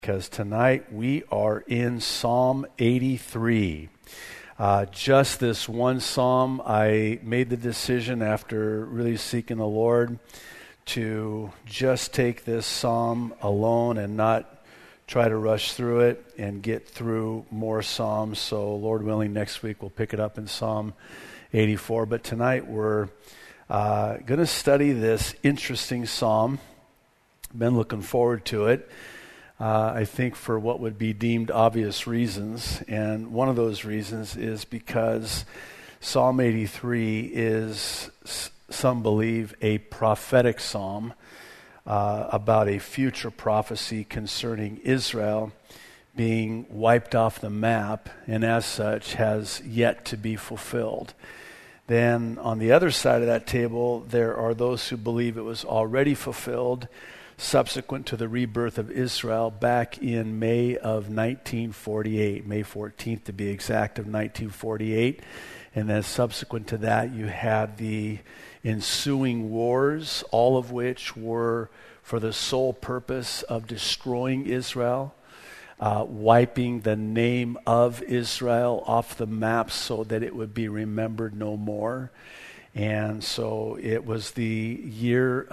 because tonight we are in Psalm 83. Just this one psalm. I made the decision after really seeking the Lord to just take this psalm alone and not try to rush through it and get through more psalms. So Lord willing, next week we'll pick it up in Psalm 84. But tonight we're going to study this interesting psalm. Been looking forward to it. I think for what would be deemed obvious reasons. And one of those reasons is because Psalm 83 is, some believe, a prophetic psalm about a future prophecy concerning Israel being wiped off the map, and as such has yet to be fulfilled. Then on the other side of that table, there are those who believe it was already fulfilled subsequent to the rebirth of Israel back in May of 1948, May 14th to be exact, of 1948. And then subsequent to that, you had the ensuing wars, all of which were for the sole purpose of destroying Israel, wiping the name of Israel off the map so that it would be remembered no more. And so it was the year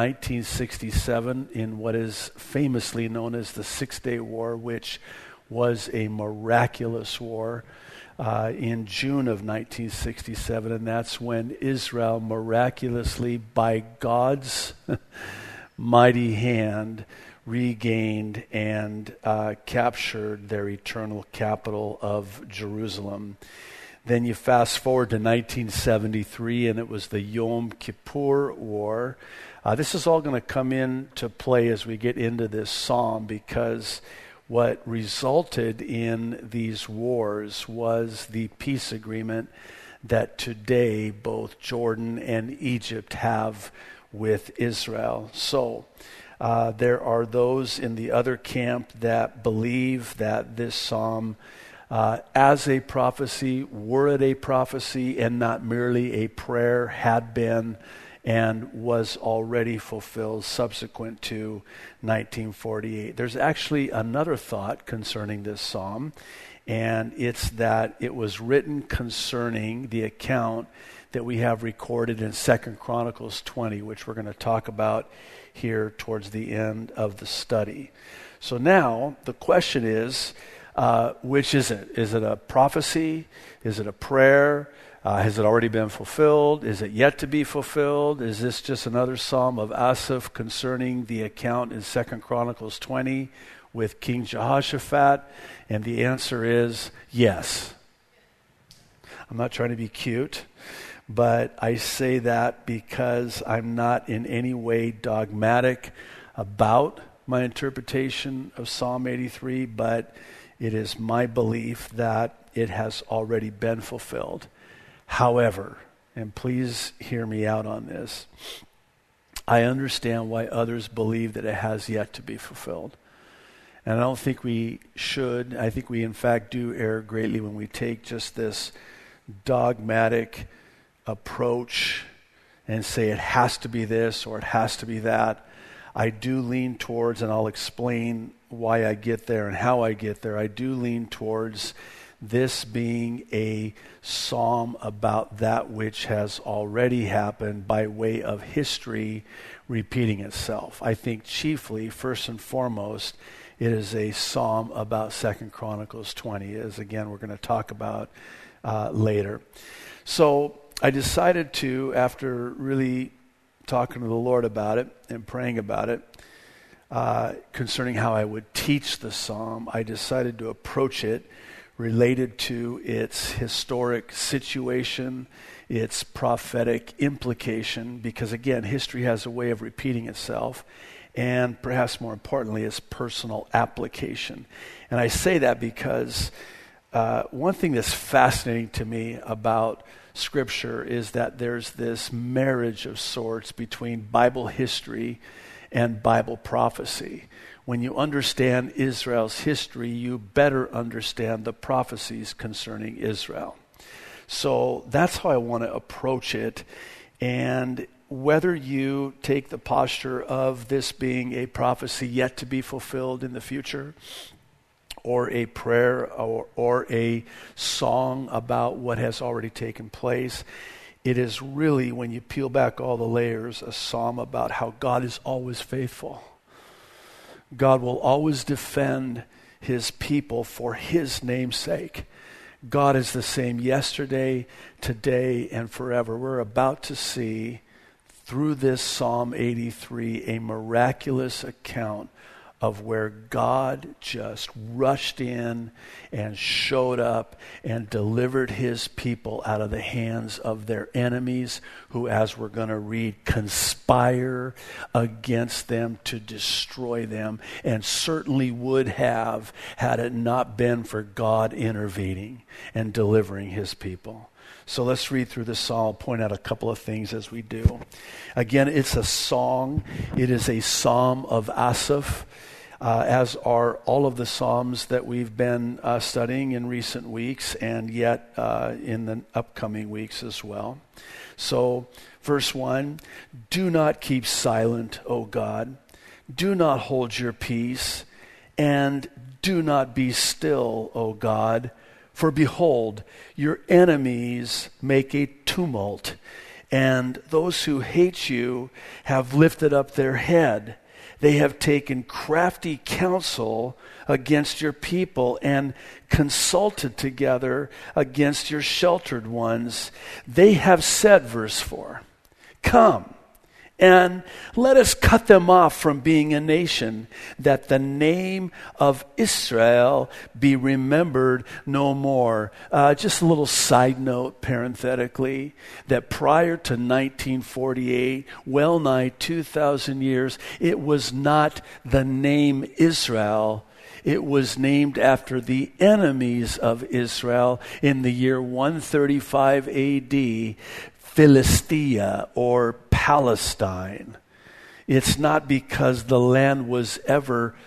1967 in what is famously known as the Six-Day War, which was a miraculous war in June of 1967. And that's when Israel miraculously, by God's mighty hand, regained and captured their eternal capital of Jerusalem. Then you fast forward to 1973, and it was the Yom Kippur War. This is all going to come into play as we get into this psalm, because what resulted in these wars was the peace agreement that today both Jordan and Egypt have with Israel. So there are those in the other camp that believe that this psalm as a prophecy, were it a prophecy and not merely a prayer, had been and was already fulfilled subsequent to 1948. There's actually another thought concerning this psalm, and it's that it was written concerning the account that we have recorded in 2 Chronicles 20, which we're going to talk about here towards the end of the study. So now the question is, which is it? Is it a prophecy? Is it a prayer? Has it already been fulfilled? Is it yet to be fulfilled? Is this just another psalm of Asaph concerning the account in 2 Chronicles 20 with King Jehoshaphat? And the answer is yes. I'm not trying to be cute, but I say that because I'm not in any way dogmatic about my interpretation of Psalm 83, but it is my belief that it has already been fulfilled. However, and please hear me out on this, I understand why others believe that it has yet to be fulfilled. And I don't think we should. I think we in fact do err greatly when we take just this dogmatic approach and say it has to be this or it has to be that. I do lean towards, and I'll explain why I get there and how I get there, I do lean towards this being a psalm about that which has already happened by way of history repeating itself. I think chiefly, first and foremost, it is a psalm about 2 Chronicles 20, as again we're going to talk about later. So I decided to, after really talking to the Lord about it and praying about it, concerning how I would teach the psalm, I decided to approach it related to its historic situation, its prophetic implication, because again, history has a way of repeating itself, and perhaps more importantly, its personal application. And I say that because one thing that's fascinating to me about Scripture is that there's this marriage of sorts between Bible history and Bible prophecy. When you understand Israel's history, you better understand the prophecies concerning Israel. So that's how I want to approach it. And whether you take the posture of this being a prophecy yet to be fulfilled in the future, or a prayer, or a song about what has already taken place, it is really, when you peel back all the layers, a psalm about how God is always faithful. God will always defend his people for his name's sake. God is the same yesterday, today, and forever. We're about to see, through this Psalm 83, a miraculous account of where God just rushed in and showed up and delivered his people out of the hands of their enemies, who, as we're going to read, conspire against them to destroy them, and certainly would have had it not been for God intervening and delivering his people. So let's read through the psalm. I'll point out a couple of things as we do. Again, it's a song. It is a psalm of Asaph, as are all of the psalms that we've been studying in recent weeks, and yet in the upcoming weeks as well. So, verse 1, do not keep silent, O God. Do not hold your peace, and do not be still, O God. For behold, your enemies make a tumult, and those who hate you have lifted up their head. They have taken crafty counsel against your people and consulted together against your sheltered ones. They have said, verse 4, come, and let us cut them off from being a nation, that the name of Israel be remembered no more. Just a little side note, parenthetically, that prior to 1948, well nigh 2,000 years, it was not the name Israel. It was named after the enemies of Israel in the year 135 A.D., Philistia, or Palestine. It's not because the land was ever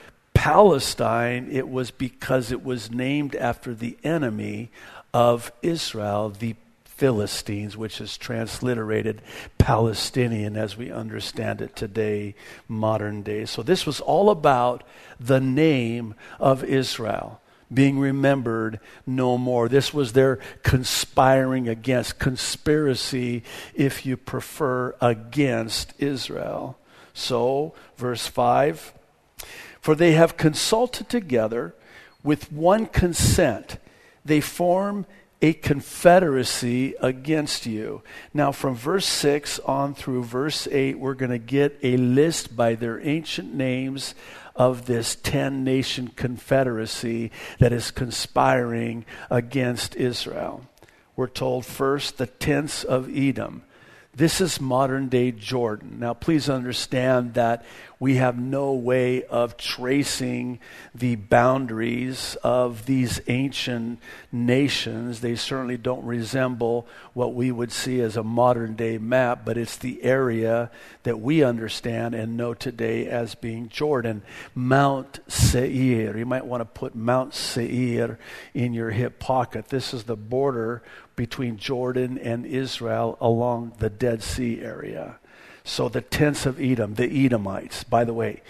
Palestine. It was because it was named after the enemy of Israel, the Philistines, which is transliterated Palestinian as we understand it today, modern day. So this was all about the name of Israel being remembered no more. This was their conspiring against, conspiracy, if you prefer, against Israel. So, verse 5, for they have consulted together with one consent. They form a confederacy against you. Now, from verse 6 on through verse 8, we're going to get a list by their ancient names of this 10-nation confederacy that is conspiring against Israel. We're told first, the tents of Edom. This is modern-day Jordan. Now, please understand that we have no way of tracing the boundaries of these ancient nations. They certainly don't resemble what we would see as a modern-day map, but it's the area that we understand and know today as being Jordan. Mount Seir. You might want to put Mount Seir in your hip pocket. This is the border between Jordan and Israel along the Dead Sea area. So the tents of Edom, the Edomites, by the way,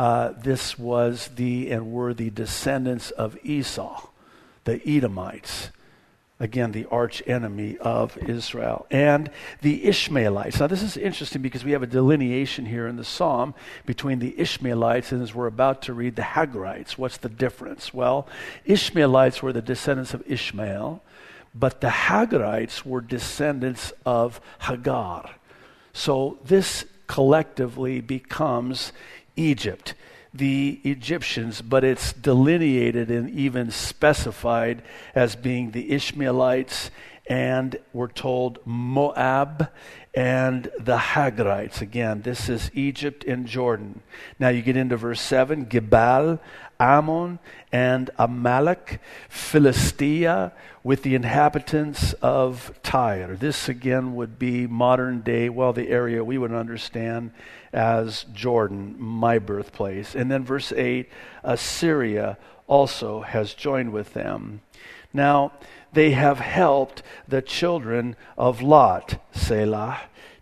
this was and were the descendants of Esau, the Edomites, again, the arch enemy of Israel, and the Ishmaelites. Now this is interesting because we have a delineation here in the Psalm between the Ishmaelites and, as we're about to read, the Hagarites. What's the difference? Well, Ishmaelites were the descendants of Ishmael, but the Hagarites were descendants of Hagar. So this collectively becomes Egypt, the Egyptians, but it's delineated and even specified as being the Ishmaelites, and we're told Moab and the Hagarites. Again, this is Egypt and Jordan. Now you get into verse 7, Gebal, Ammon, and Amalek, Philistia, with the inhabitants of Tyre. This again would be modern day, the area we would understand as Jordan, my birthplace. And then verse 8, Assyria also has joined with them. Now, they have helped the children of Lot, Selah,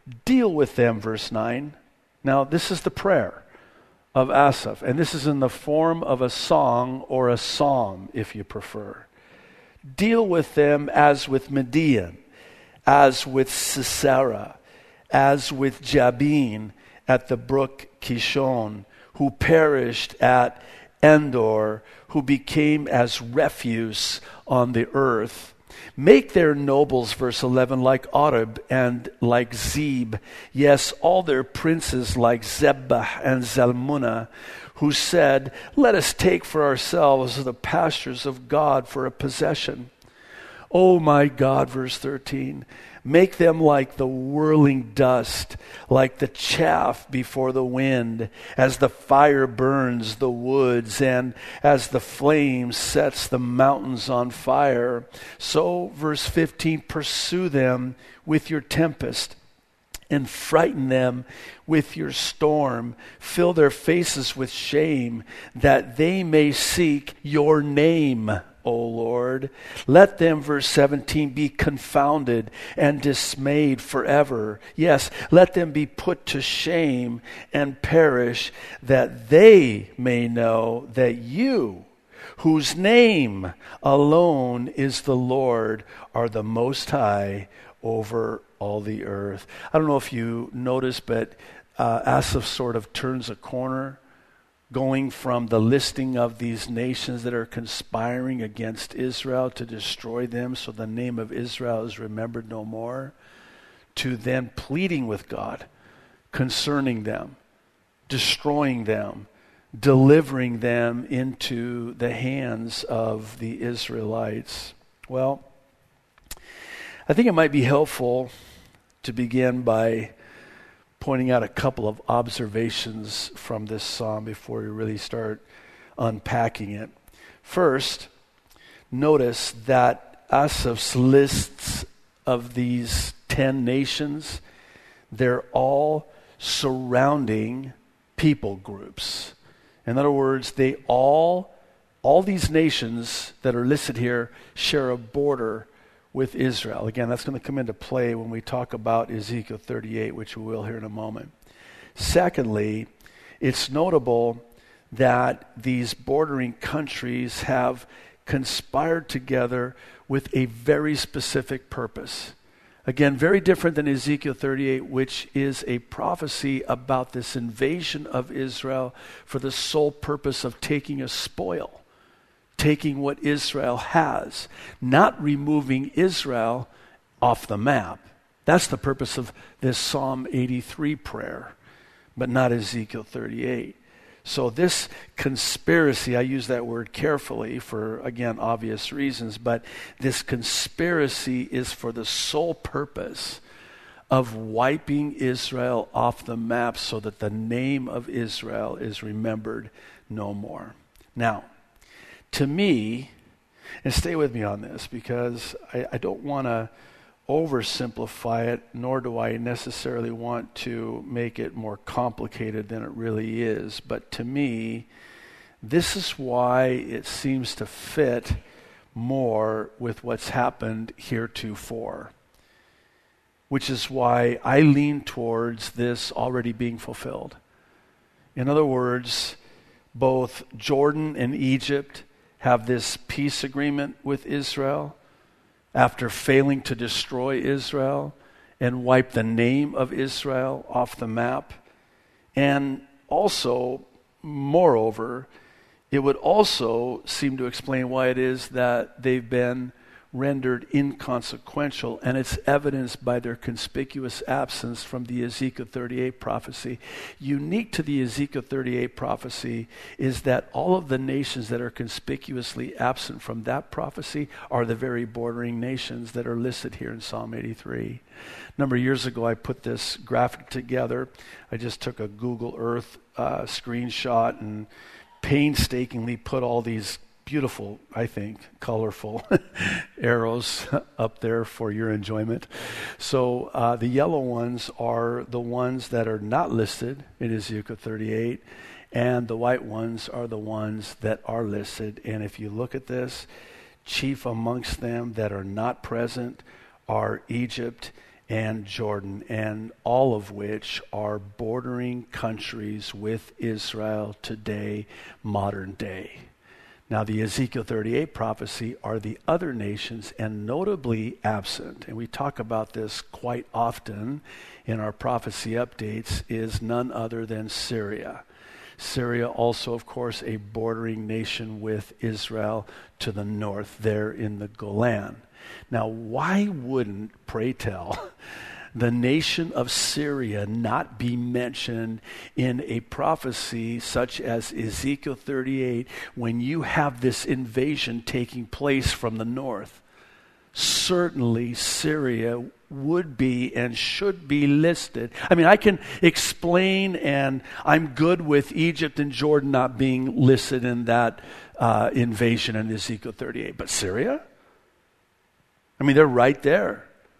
Deal with them, verse 9. Now, this is the prayer of Asaph, and this is in the form of a song or a psalm, if you prefer. Deal with them as with Midian, as with Sisera, as with Jabin at the brook Kishon, who perished at Endor, who became as refuse on the earth. Make their nobles, verse 11, like Oreb and like Zeb. Yes, all their princes like Zebah and Zalmunna, who said, let us take for ourselves the pastures of God for a possession. Oh my God, verse 13, make them like the whirling dust, like the chaff before the wind, as the fire burns the woods, and as the flame sets the mountains on fire. So, verse 15, pursue them with your tempest, and frighten them with your storm. Fill their faces with shame, that they may seek your name, O Lord. Let them, verse 17, be confounded and dismayed forever. Yes, let them be put to shame and perish, that they may know that you, whose name alone is the Lord, are the Most High over all the earth. I don't know if you noticed, but Asaph sort of turns a corner, going from the listing of these nations that are conspiring against Israel to destroy them so the name of Israel is remembered no more, to then pleading with God concerning them, destroying them, delivering them into the hands of the Israelites. Well, I think it might be helpful to begin by pointing out a couple of observations from this psalm before we really start unpacking it. First, notice that Asaph's lists of these 10 nations, they're all surrounding people groups. In other words, all these nations that are listed here share a border with Israel. Again, that's going to come into play when we talk about Ezekiel 38, which we will here in a moment. Secondly, it's notable that these bordering countries have conspired together with a very specific purpose. Again, very different than Ezekiel 38, which is a prophecy about this invasion of Israel for the sole purpose of taking a spoil, taking what Israel has, not removing Israel off the map. That's the purpose of this Psalm 83 prayer, but not Ezekiel 38. So this conspiracy, I use that word carefully for, again, obvious reasons, but this conspiracy is for the sole purpose of wiping Israel off the map so that the name of Israel is remembered no more. Now, to me, and stay with me on this because I don't want to oversimplify it, nor do I necessarily want to make it more complicated than it really is. But to me, this is why it seems to fit more with what's happened heretofore, which is why I lean towards this already being fulfilled. In other words, both Jordan and Egypt have this peace agreement with Israel after failing to destroy Israel and wipe the name of Israel off the map. And also, moreover, it would also seem to explain why it is that they've been rendered inconsequential, and it's evidenced by their conspicuous absence from the Ezekiel 38 prophecy. Unique to the Ezekiel 38 prophecy is that all of the nations that are conspicuously absent from that prophecy are the very bordering nations that are listed here in Psalm 83. A number of years ago, I put this graphic together. I just took a Google Earth screenshot and painstakingly put all these beautiful, I think, colorful arrows up there for your enjoyment. So the yellow ones are the ones that are not listed in Ezekiel 38, and the white ones are the ones that are listed. And if you look at this, chief amongst them that are not present are Egypt and Jordan, and all of which are bordering countries with Israel today, modern day. Now, the Ezekiel 38 prophecy are the other nations, and notably absent, and we talk about this quite often in our prophecy updates, is none other than Syria. Syria also, of course, a bordering nation with Israel to the north there in the Golan. Now, why wouldn't, pray tell, the nation of Syria not be mentioned in a prophecy such as Ezekiel 38 when you have this invasion taking place from the north? Certainly Syria would be and should be listed. I mean, I can explain, and I'm good with Egypt and Jordan not being listed in that invasion in Ezekiel 38. But Syria? I mean, they're right there.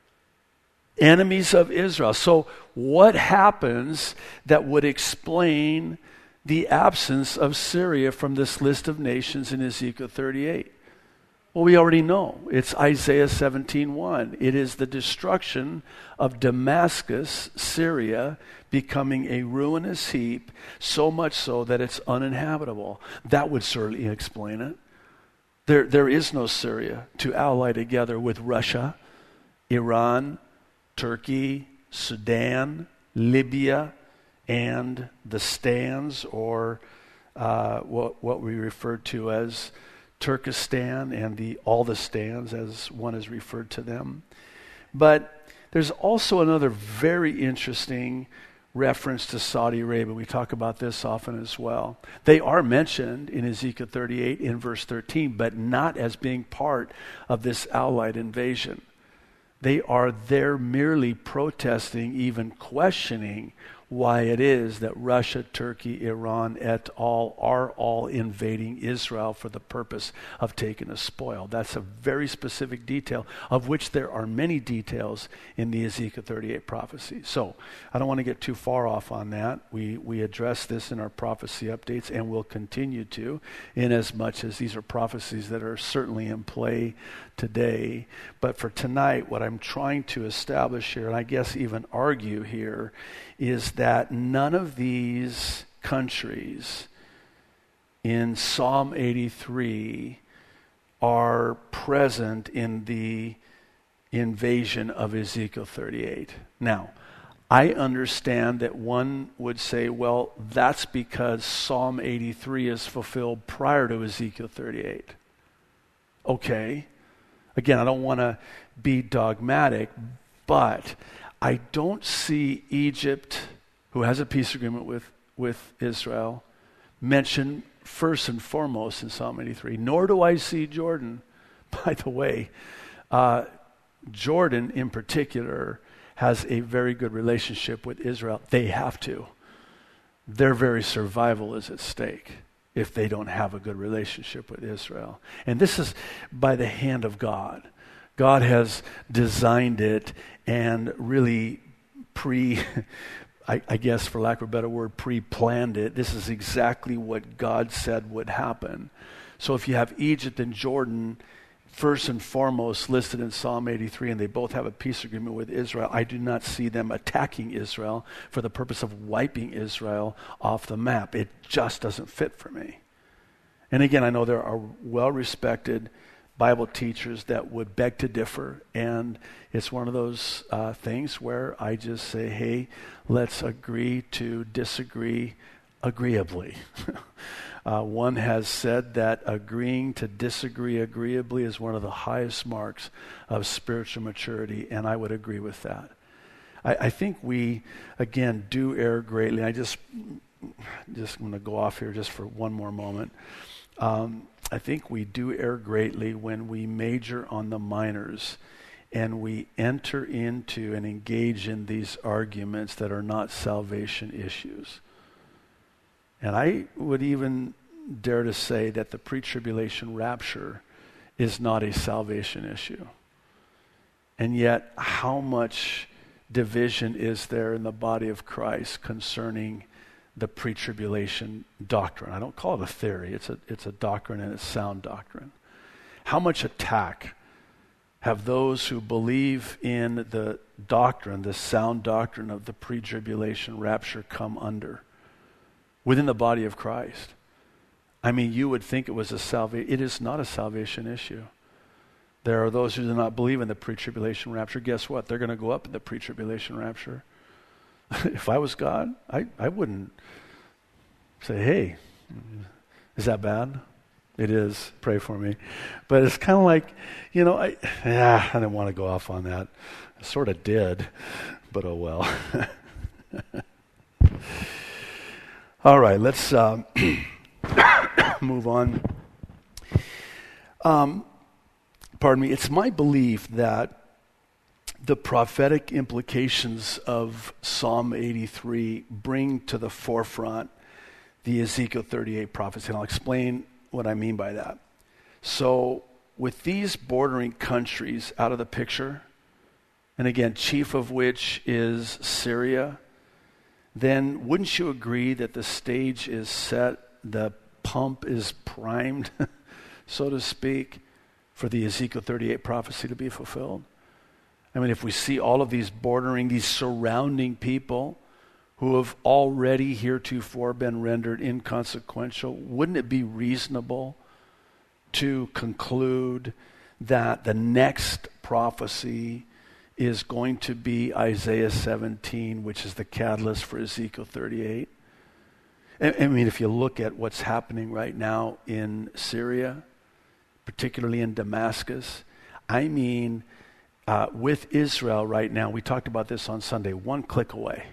Enemies of Israel. So what happens that would explain the absence of Syria from this list of nations in Ezekiel 38? Well, we already know. It's Isaiah 17:1. It is the destruction of Damascus, Syria, becoming a ruinous heap, so much so that it's uninhabitable. That would certainly explain it. There is no Syria to ally together with Russia, Iran, Turkey, Sudan, Libya, and the stands, or what we refer to as Turkestan, and all the stands, as one is referred to them. But there's also another very interesting reference to Saudi Arabia. We talk about this often as well. They are mentioned in Ezekiel 38 in verse 13, but not as being part of this allied invasion. They are there merely protesting, even questioning why it is that Russia, Turkey, Iran, et al. Are all invading Israel for the purpose of taking a spoil. That's a very specific detail, of which there are many details in the Ezekiel 38 prophecy. So I don't want to get too far off on that. We address this in our prophecy updates, and will continue to, in as much as these are prophecies that are certainly in play today. But for tonight, what I'm trying to establish here, and I guess even argue here, is that none of these countries in Psalm 83 are present in the invasion of Ezekiel 38. Now, I understand that one would say, well, that's because Psalm 83 is fulfilled prior to Ezekiel 38. Okay. Again, I don't want to be dogmatic, but I don't see Egypt, who has a peace agreement with Israel, mentioned first and foremost in Psalm 83. Nor do I see Jordan. By the way, Jordan in particular has a very good relationship with Israel. They have to. Their very survival is at stake if they don't have a good relationship with Israel. And this is by the hand of God. God has designed it and really I guess for lack of a better word, pre-planned it. This is exactly what God said would happen. So if you have Egypt and Jordan first and foremost listed in Psalm 83, and they both have a peace agreement with Israel, I do not see them attacking Israel for the purpose of wiping Israel off the map. It just doesn't fit for me. And again, I know there are well-respected Bible teachers that would beg to differ, and it's one of those things where I just say, hey, let's agree to disagree agreeably. One has said that agreeing to disagree agreeably is one of the highest marks of spiritual maturity, and I would agree with that. I think we, again, do err greatly. I just going to go off here just for one more moment. I think we do err greatly when we major on the minors and we enter into and engage in these arguments that are not salvation issues. And I would even dare to say that the pre-tribulation rapture is not a salvation issue. And yet, how much division is there in the body of Christ concerning the pre-tribulation doctrine? I don't call it a theory. It's a doctrine, and it's sound doctrine. How much attack have those who believe in the doctrine, the sound doctrine of the pre-tribulation rapture come under within the body of Christ. I mean, you would think it was a salvation. It is not a salvation issue. There are those who do not believe in the pre-tribulation rapture. Guess what? They're going to go up in the pre-tribulation rapture. If I was God, I wouldn't say, hey, is that bad? It is. Pray for me. But it's kind of like, I didn't want to go off on that. I sort of did, but oh well. All right, let's move on. Pardon me. It's my belief that the prophetic implications of Psalm 83 bring to the forefront the Ezekiel 38 prophecy, and I'll explain what I mean by that. So, with these bordering countries out of the picture, and again, chief of which is Syria, then wouldn't you agree that the stage is set, the pump is primed, so to speak, for the Ezekiel 38 prophecy to be fulfilled? I mean, if we see all of these bordering, these surrounding people who have already heretofore been rendered inconsequential, wouldn't it be reasonable to conclude that the next prophecy is going to be Isaiah 17, which is the catalyst for Ezekiel 38? I mean, if you look at what's happening right now in Syria, particularly in Damascus, I mean, with Israel right now, we talked about this on Sunday, one click away.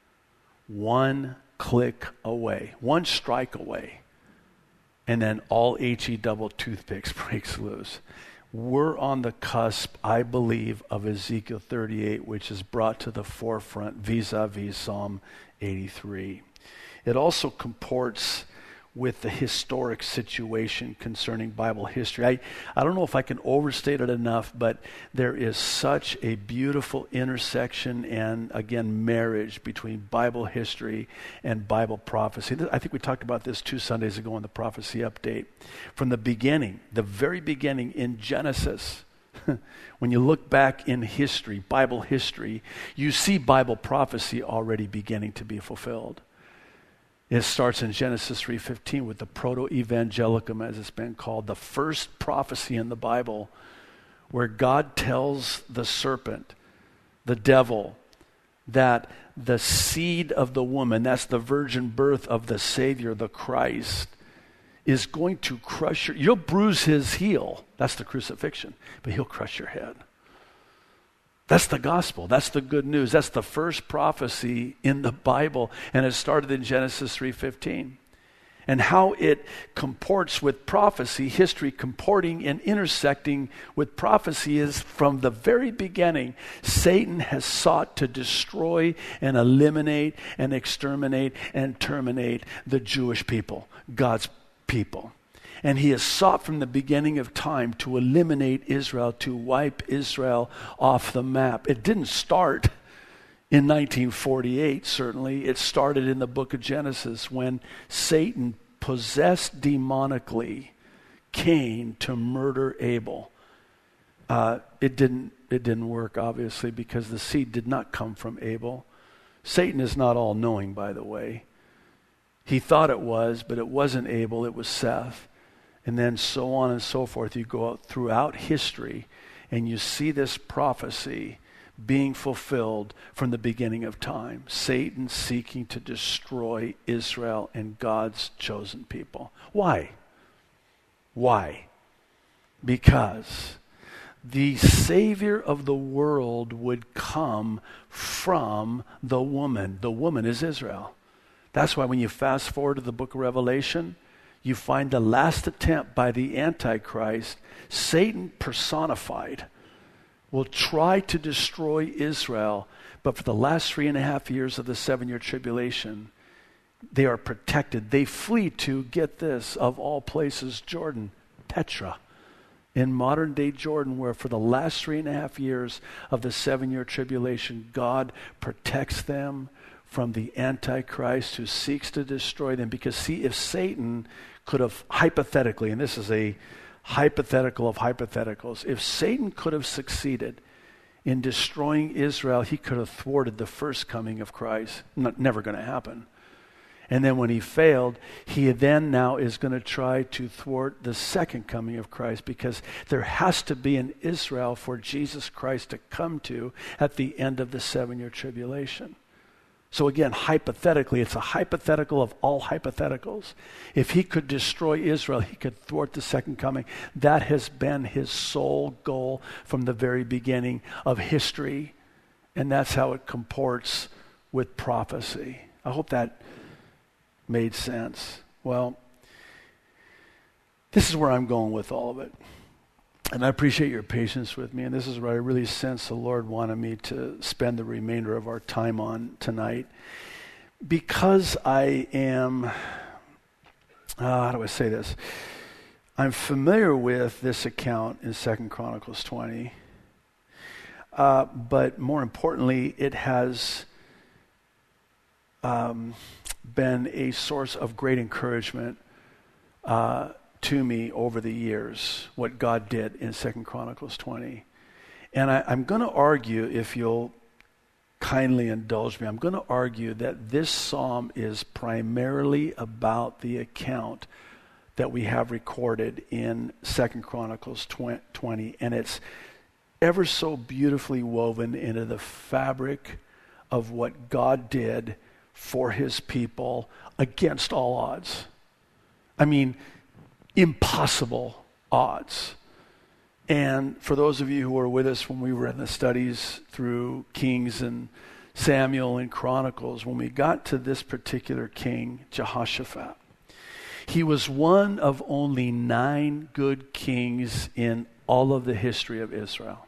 One click away, one strike away, and then all HE double toothpicks breaks loose. We're on the cusp, I believe, of Ezekiel 38, which is brought to the forefront vis-a-vis Psalm 83. It also comports with the historic situation concerning Bible history. I don't know if I can overstate it enough, but there is such a beautiful intersection and, again, marriage between Bible history and Bible prophecy. I think we talked about this 2 Sundays ago in the prophecy update. From the beginning, the very beginning in Genesis, when you look back in history, Bible history, you see Bible prophecy already beginning to be fulfilled. It starts in Genesis 3:15 with the proto-evangelicum, as it's been called, the first prophecy in the Bible where God tells the serpent, the devil, that the seed of the woman, that's the virgin birth of the Savior, the Christ, is going to crush you'll bruise his heel. That's the crucifixion, but he'll crush your head. That's the gospel. That's the good news. That's the first prophecy in the Bible, and it started in Genesis 3:15. And how it comports with prophecy, history comporting and intersecting with prophecy is from the very beginning, Satan has sought to destroy and eliminate and exterminate and terminate the Jewish people, God's people. And he has sought from the beginning of time to eliminate Israel, to wipe Israel off the map. It didn't start in 1948, certainly. It started in the book of Genesis when Satan, possessed demonically, Cain to murder Abel. It didn't work, obviously, because the seed did not come from Abel. Satan is not all-knowing, by the way. He thought it was, but it wasn't Abel, it was Seth. And then so on and so forth. You go out throughout history and you see this prophecy being fulfilled from the beginning of time. Satan seeking to destroy Israel and God's chosen people. Why? Why? Because the Savior of the world would come from the woman. The woman is Israel. That's why when you fast forward to the book of Revelation, you find the last attempt by the Antichrist, Satan personified, will try to destroy Israel, but for the last 3.5 years of the 7-year tribulation, they are protected. They flee to, get this, of all places, Jordan, Petra, in modern-day Jordan, where for the last 3.5 years of the 7-year tribulation, God protects them from the Antichrist who seeks to destroy them. Because see, if Satan could have hypothetically, and this is a hypothetical of hypotheticals. If Satan could have succeeded in destroying Israel, he could have thwarted the first coming of Christ. Never going to happen. And then when he failed, he then now is going to try to thwart the second coming of Christ, because there has to be an Israel for Jesus Christ to come to at the end of the 7-year tribulation. So again, hypothetically, it's a hypothetical of all hypotheticals. If he could destroy Israel, he could thwart the second coming. That has been his sole goal from the very beginning of history. And that's how it comports with prophecy. I hope that made sense. Well, this is where I'm going with all of it. And I appreciate your patience with me. And this is where I really sense the Lord wanted me to spend the remainder of our time on tonight. Because I am, how do I say this? I'm familiar with this account in 2 Chronicles 20. But more importantly, it has been a source of great encouragement to me over the years, what God did in 2 Chronicles 20. And I'm going to argue, if you'll kindly indulge me, I'm going to argue that this psalm is primarily about the account that we have recorded in 2 Chronicles 20. And it's ever so beautifully woven into the fabric of what God did for his people against all odds. I mean, impossible odds. And for those of you who were with us when we were in the studies through Kings and Samuel and Chronicles, when we got to this particular king, Jehoshaphat, he was one of only 9 good kings in all of the history of Israel.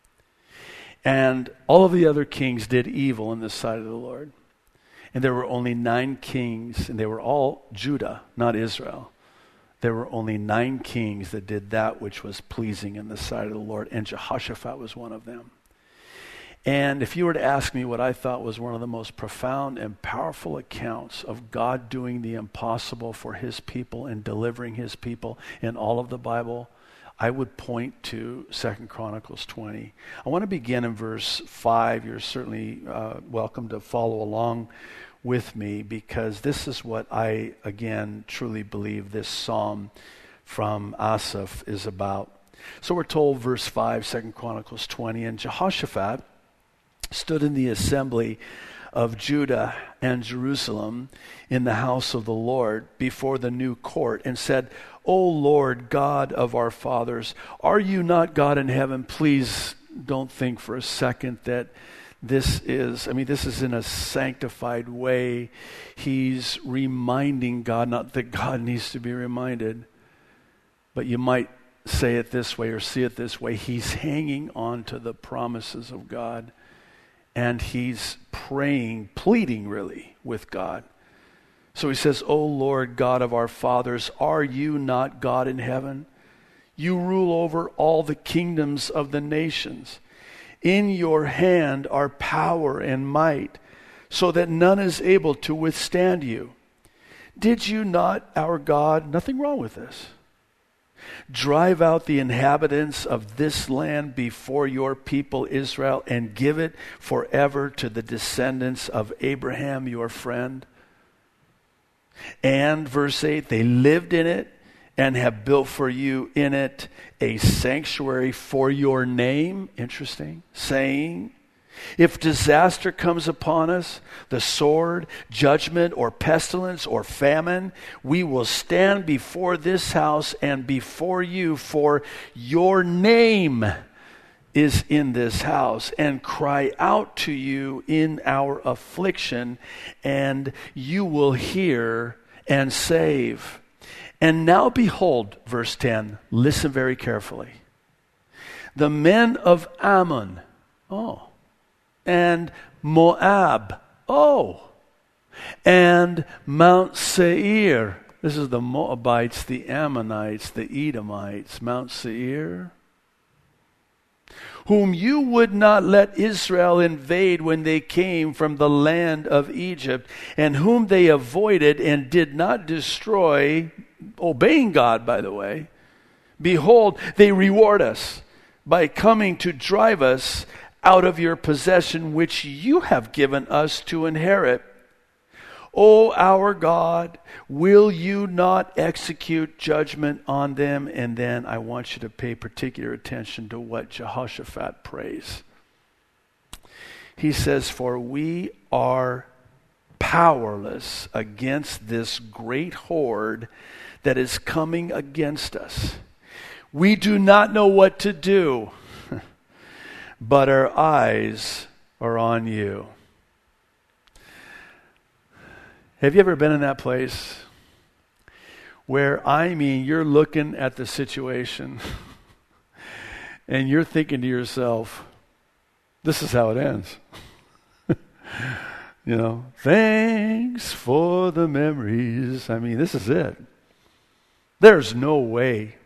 And all of the other kings did evil in the sight of the Lord. And there were only 9 kings, and they were all Judah, not Israel. There were only 9 kings that did that which was pleasing in the sight of the Lord, and Jehoshaphat was one of them. And if you were to ask me what I thought was one of the most profound and powerful accounts of God doing the impossible for his people and delivering his people in all of the Bible, I would point to 2 Chronicles 20. I want to begin in verse 5. You're certainly welcome to follow along with me, because this is what I, again, truly believe this psalm from Asaph is about. So we're told, verse 5, 2 Chronicles 20, and Jehoshaphat stood in the assembly of Judah and Jerusalem in the house of the Lord before the new court and said, O Lord, God of our fathers, are you not God in heaven? Please don't think for a second that this is in a sanctified way. He's reminding God, not that God needs to be reminded, but you might say it this way or see it this way. He's hanging on to the promises of God, and he's praying, pleading really with God. So he says, O Lord, God of our fathers, are you not God in heaven? You rule over all the kingdoms of the nations. In your hand are power and might, so that none is able to withstand you. Did you not, our God, nothing wrong with this, drive out the inhabitants of this land before your people Israel and give it forever to the descendants of Abraham, your friend? And, verse 8, they lived in it and have built for you in it a sanctuary for your name. Interesting. Saying, if disaster comes upon us, the sword, judgment, or pestilence, or famine, we will stand before this house and before you, for your name is in this house, and cry out to you in our affliction, and you will hear and save. And now behold, verse 10, listen very carefully. The men of Ammon, and Moab, and Mount Seir. This is the Moabites, the Ammonites, the Edomites, Mount Seir, whom you would not let Israel invade when they came from the land of Egypt, and whom they avoided and did not destroy, obeying God, by the way, Behold, they reward us by coming to drive us out of your possession, which you have given us to inherit. O our God, will you not execute judgment on them? And then I want you to pay particular attention to what Jehoshaphat prays. He says, for we are powerless against this great horde that is coming against us. We do not know what to do, but our eyes are on you. Have you ever been in that place where, you're looking at the situation and you're thinking to yourself, this is how it ends. Thanks for the memories. This is it. There's no way.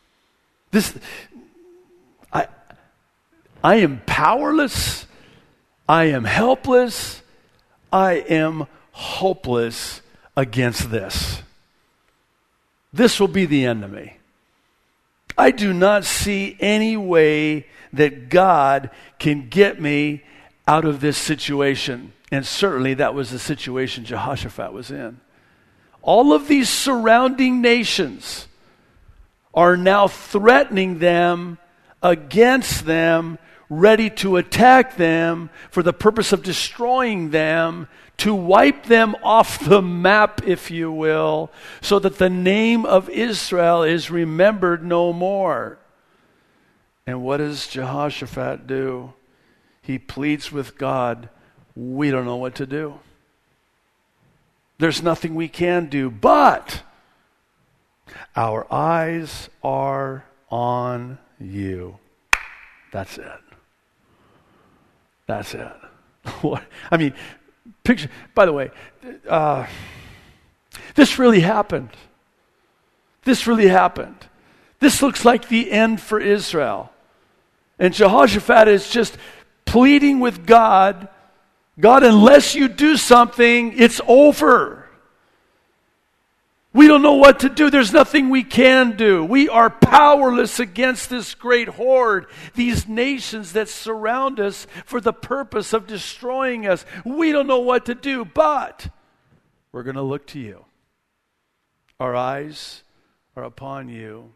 I am powerless. I am helpless. I am hopeless against this. This will be the end of me. I do not see any way that God can get me out of this situation. And certainly that was the situation Jehoshaphat was in. All of these surrounding nations are now threatening them, against them, ready to attack them for the purpose of destroying them, to wipe them off the map, if you will, so that the name of Israel is remembered no more. And what does Jehoshaphat do? He pleads with God, we don't know what to do. There's nothing we can do, but our eyes are on you. That's it. That's it. Picture, by the way, this really happened. This really happened. This looks like the end for Israel. And Jehoshaphat is just pleading with God, God, unless you do something, it's over. We don't know what to do. There's nothing we can do. We are powerless against this great horde, these nations that surround us for the purpose of destroying us. We don't know what to do, but we're going to look to you. Our eyes are upon you.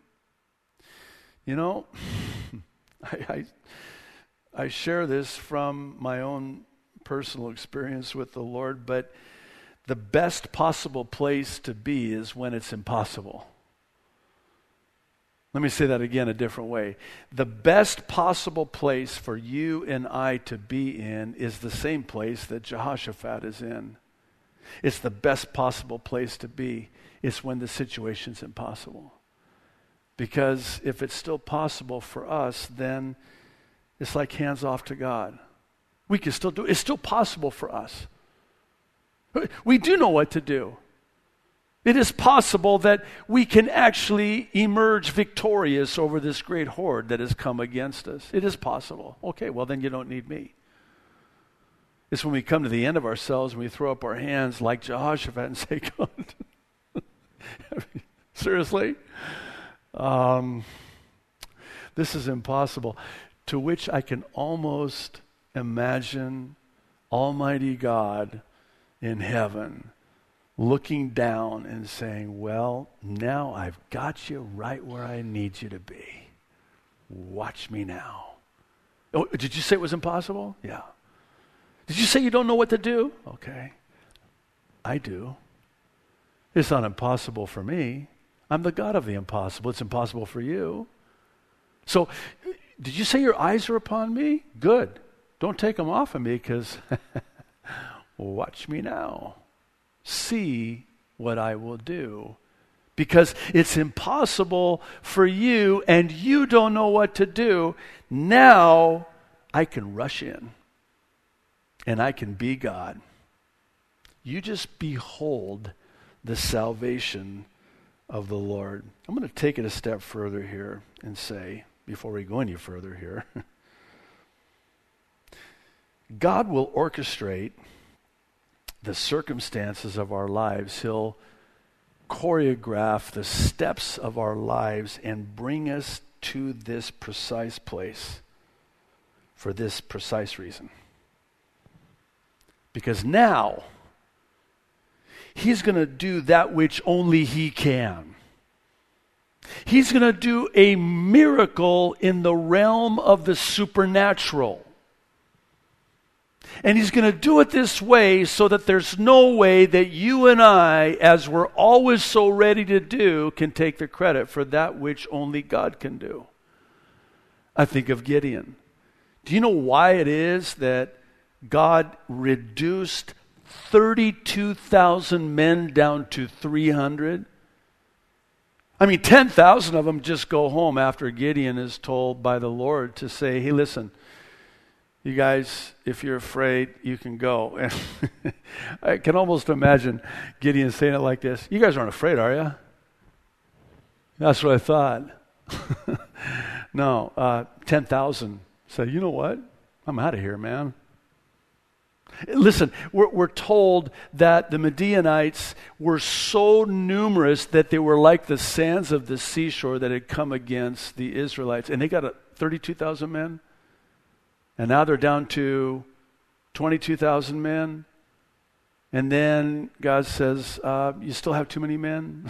I share this from my own personal experience with the Lord, but the best possible place to be is when it's impossible. Let me say that again a different way. The best possible place for you and I to be in is the same place that Jehoshaphat is in. It's the best possible place to be. It's when the situation's impossible. Because if it's still possible for us, then it's like hands off to God. We can still do it. It's still possible for us. We do know what to do. It is possible that we can actually emerge victorious over this great horde that has come against us. It is possible. Okay, well then you don't need me. It's when we come to the end of ourselves and we throw up our hands like Jehoshaphat and say, God, seriously? This is impossible. To which I can almost imagine Almighty God in heaven looking down and saying, well, now I've got you right where I need you to be. Watch me now. Oh, did you say it was impossible? Yeah. Did you say you don't know what to do? Okay. I do. It's not impossible for me. I'm the God of the impossible. It's impossible for you. So, did you say your eyes are upon me? Good. Don't take them off of me because watch me now. See what I will do. Because it's impossible for you and you don't know what to do. Now I can rush in and I can be God. You just behold the salvation of the Lord. I'm going to take it a step further here and say, before we go any further here, God will orchestrate the circumstances of our lives. He'll choreograph the steps of our lives and bring us to this precise place for this precise reason. Because now, he's going to do that which only he can. He's going to do a miracle in the realm of the supernatural. And he's going to do it this way so that there's no way that you and I, as we're always so ready to do, can take the credit for that which only God can do. I think of Gideon. Do you know why it is that God reduced 32,000 men down to 300? I mean, 10,000 of them just go home after Gideon is told by the Lord to say, hey, listen, you guys, if you're afraid, you can go. And I can almost imagine Gideon saying it like this. You guys aren't afraid, are you? That's what I thought. No, 10,000 said, you know what? I'm out of here, man. Listen, we're told that the Midianites were so numerous that they were like the sands of the seashore that had come against the Israelites. And they got 32,000 men. And now they're down to 22,000 men. And then God says, you still have too many men?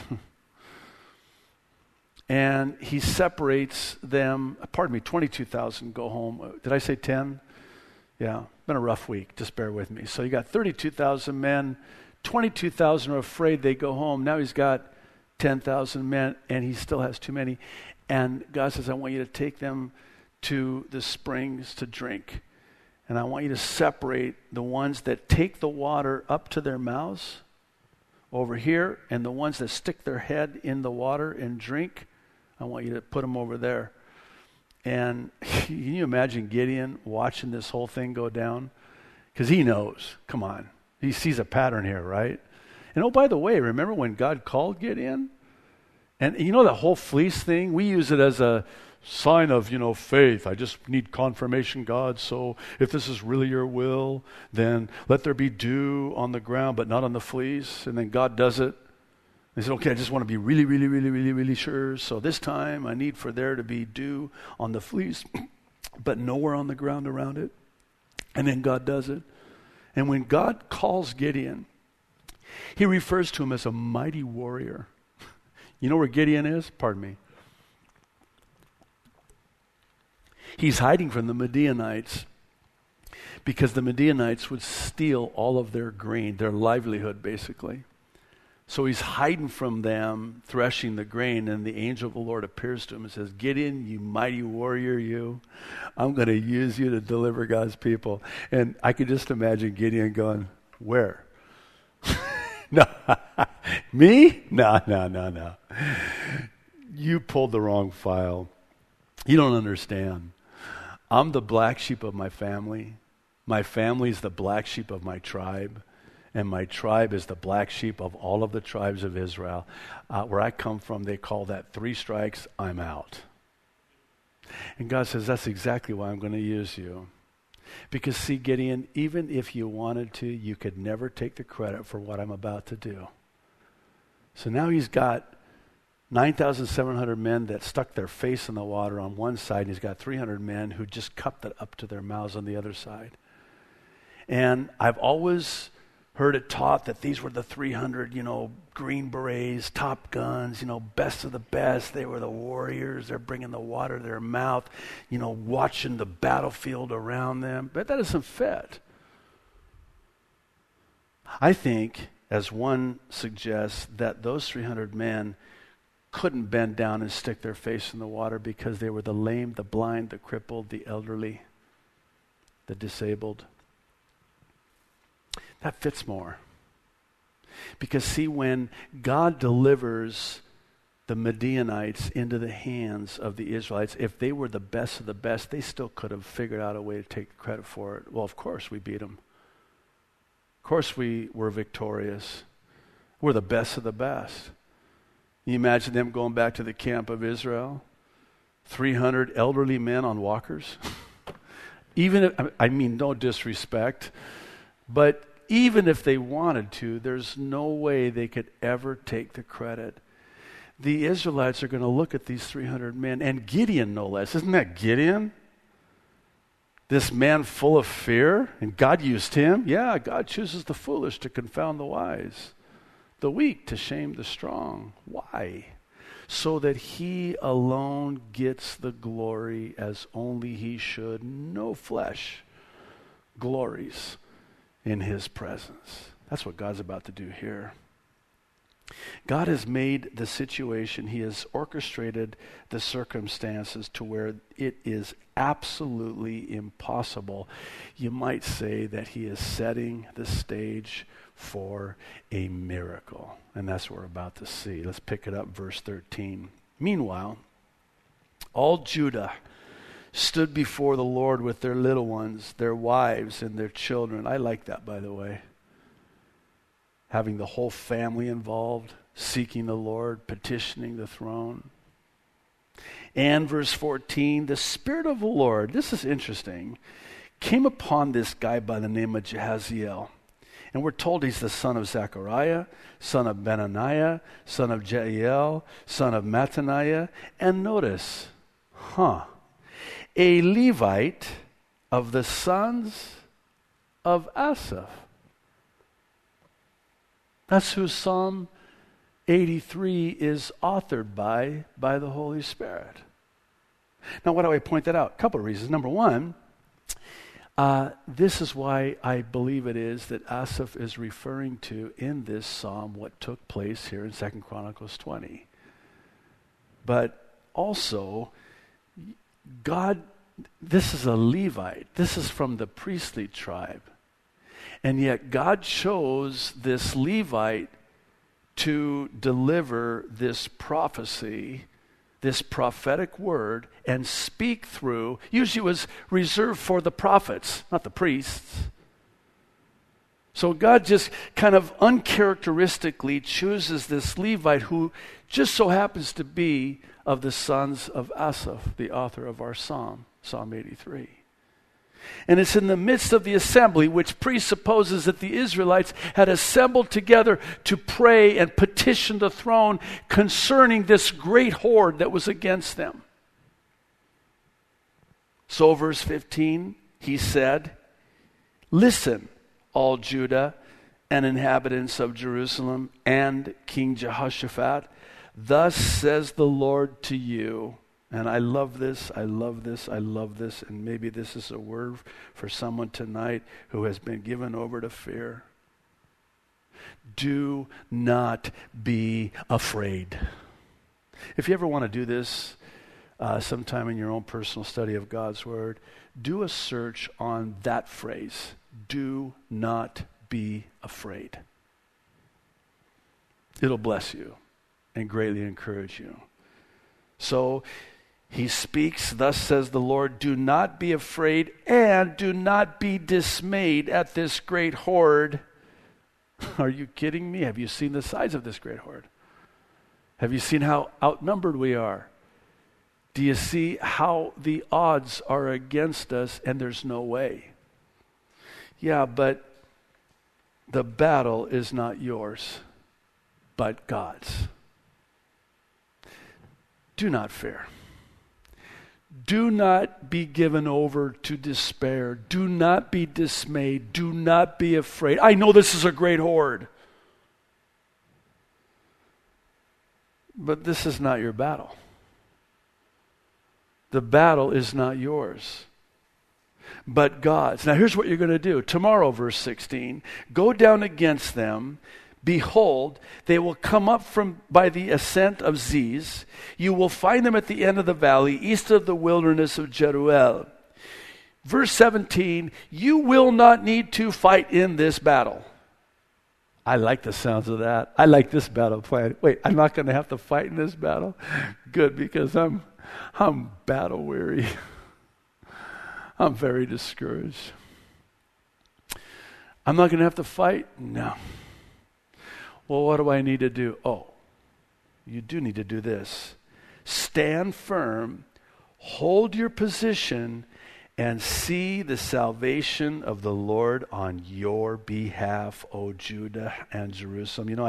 And he separates them. 22,000 go home. Did I say 10? Yeah, been a rough week. Just bear with me. So you got 32,000 men. 22,000 are afraid they go home. Now he's got 10,000 men, and he still has too many. And God says, I want you to take them to the springs to drink. And I want you to separate the ones that take the water up to their mouths over here, and the ones that stick their head in the water and drink, I want you to put them over there. And can you imagine Gideon watching this whole thing go down? Because he knows, come on, he sees a pattern here, right? And oh, by the way, remember when God called Gideon? And you know that whole fleece thing? We use it as a sign of, faith. I just need confirmation, God. So if this is really your will, then let there be dew on the ground, but not on the fleece. And then God does it. He said, okay, I just want to be really, really, really, really, really sure. So this time I need for there to be dew on the fleece, but nowhere on the ground around it. And then God does it. And when God calls Gideon, he refers to him as a mighty warrior. You know where Gideon is? Pardon me. He's hiding from the Midianites because the Midianites would steal all of their grain, their livelihood basically. So he's hiding from them, threshing the grain, and the angel of the Lord appears to him and says, Gideon, you mighty warrior, you, I'm going to use you to deliver God's people. And I could just imagine Gideon going, where? No. Me? No. You pulled the wrong file. You don't understand. I'm the black sheep of my family. My family's the black sheep of my tribe. And my tribe is the black sheep of all of the tribes of Israel. Where I come from, they call that 3 strikes, I'm out. And God says, that's exactly why I'm going to use you. Because see, Gideon, even if you wanted to, you could never take the credit for what I'm about to do. So now he's got 9,700 men that stuck their face in the water on one side, and he's got 300 men who just cupped it up to their mouths on the other side. And I've always heard it taught that these were the 300, Green Berets, Top Guns, best of the best. They were the warriors. They're bringing the water to their mouth, watching the battlefield around them. But that doesn't fit. I think, as one suggests, that those 300 men couldn't bend down and stick their face in the water because they were the lame, the blind, the crippled, the elderly, the disabled. That fits more. Because see, when God delivers the Midianites into the hands of the Israelites, if they were the best of the best, they still could have figured out a way to take credit for it. Well, of course we beat them. Of course we were victorious. We're the best of the best. You imagine them going back to the camp of Israel? 300 elderly men on walkers? Even if, no disrespect, but even if they wanted to, there's no way they could ever take the credit. The Israelites are going to look at these 300 men, and Gideon no less. Isn't that Gideon? This man full of fear, and God used him. Yeah, God chooses the foolish to confound the wise, the weak to shame the strong. Why? So that he alone gets the glory as only he should. No flesh glories in his presence. That's what God's about to do here. God has made the situation, he has orchestrated the circumstances to where it is absolutely impossible. You might say that he is setting the stage for a miracle. And that's what we're about to see. Let's pick it up, verse 13. Meanwhile, all Judah stood before the Lord with their little ones, their wives, and their children. I like that, by the way. Having the whole family involved, seeking the Lord, petitioning the throne. And verse 14, the Spirit of the Lord, this is interesting, came upon this guy by the name of Jahaziel. And we're told he's the son of Zechariah, son of Benaniah, son of Jeiel, son of Mattaniah. And notice, a Levite of the sons of Asaph. That's who Psalm 83 is authored by the Holy Spirit. Now, why do I point that out? A couple of reasons. Number one, this is why I believe it is that Asaph is referring to in this psalm what took place here in 2 Chronicles 20. But also, God, this is a Levite. This is from the priestly tribe. And yet God chose this Levite to deliver this prophecy, this prophetic word, and speak through. Usually it was reserved for the prophets, not the priests. So God just kind of uncharacteristically chooses this Levite who just so happens to be of the sons of Asaph, the author of our psalm, Psalm 83. And it's in the midst of the assembly, which presupposes that the Israelites had assembled together to pray and petition the throne concerning this great horde that was against them. So verse 15, he said, "Listen, all Judah and inhabitants of Jerusalem and King Jehoshaphat, thus says the Lord to you." And I love this, I love this, I love this, and maybe this is a word for someone tonight who has been given over to fear. Do not be afraid. If you ever want to do this sometime in your own personal study of God's Word, do a search on that phrase. Do not be afraid. It'll bless you and greatly encourage you. So he speaks, thus says the Lord, do not be afraid and do not be dismayed at this great horde. Are you kidding me? Have you seen the size of this great horde? Have you seen how outnumbered we are? Do you see how the odds are against us and there's no way? Yeah, but the battle is not yours, but God's. Do not fear. Do not be given over to despair. Do not be dismayed. Do not be afraid. I know this is a great horde, but this is not your battle. The battle is not yours, but God's. Now here's what you're going to do. Tomorrow, verse 16, go down against them. Behold, they will come up by the ascent of Ziz. You will find them at the end of the valley, east of the wilderness of Jeruel. Verse 17, you will not need to fight in this battle. I like the sounds of that. I like this battle plan. Wait, I'm not going to have to fight in this battle? Good, because I'm battle weary. I'm very discouraged. I'm not going to have to fight? No. Well, what do I need to do? Oh, you do need to do this. Stand firm, hold your position, and see the salvation of the Lord on your behalf, O Judah and Jerusalem. You know,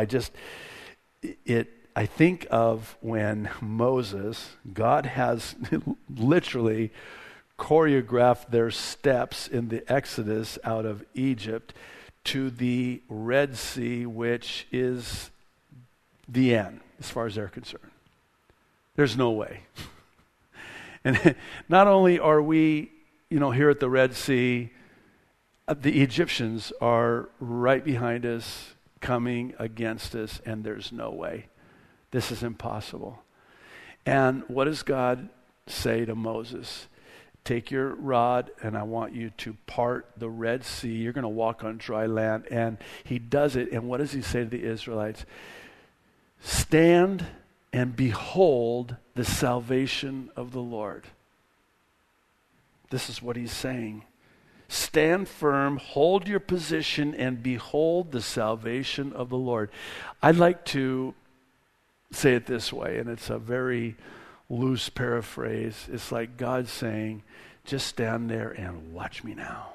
I think of when Moses, God has literally choreographed their steps in the Exodus out of Egypt to the Red Sea, which is the end as far as they're concerned. There's no way. And not only are we, here at the Red Sea, the Egyptians are right behind us, coming against us, and there's no way. This is impossible. And what does God say to Moses? Take your rod, and I want you to part the Red Sea. You're going to walk on dry land. And he does it. And what does he say to the Israelites? Stand and behold the salvation of the Lord. This is what he's saying. Stand firm, hold your position, and behold the salvation of the Lord. I'd like to say it this way, and it's a very loose paraphrase. It's like God saying, just stand there and watch me now.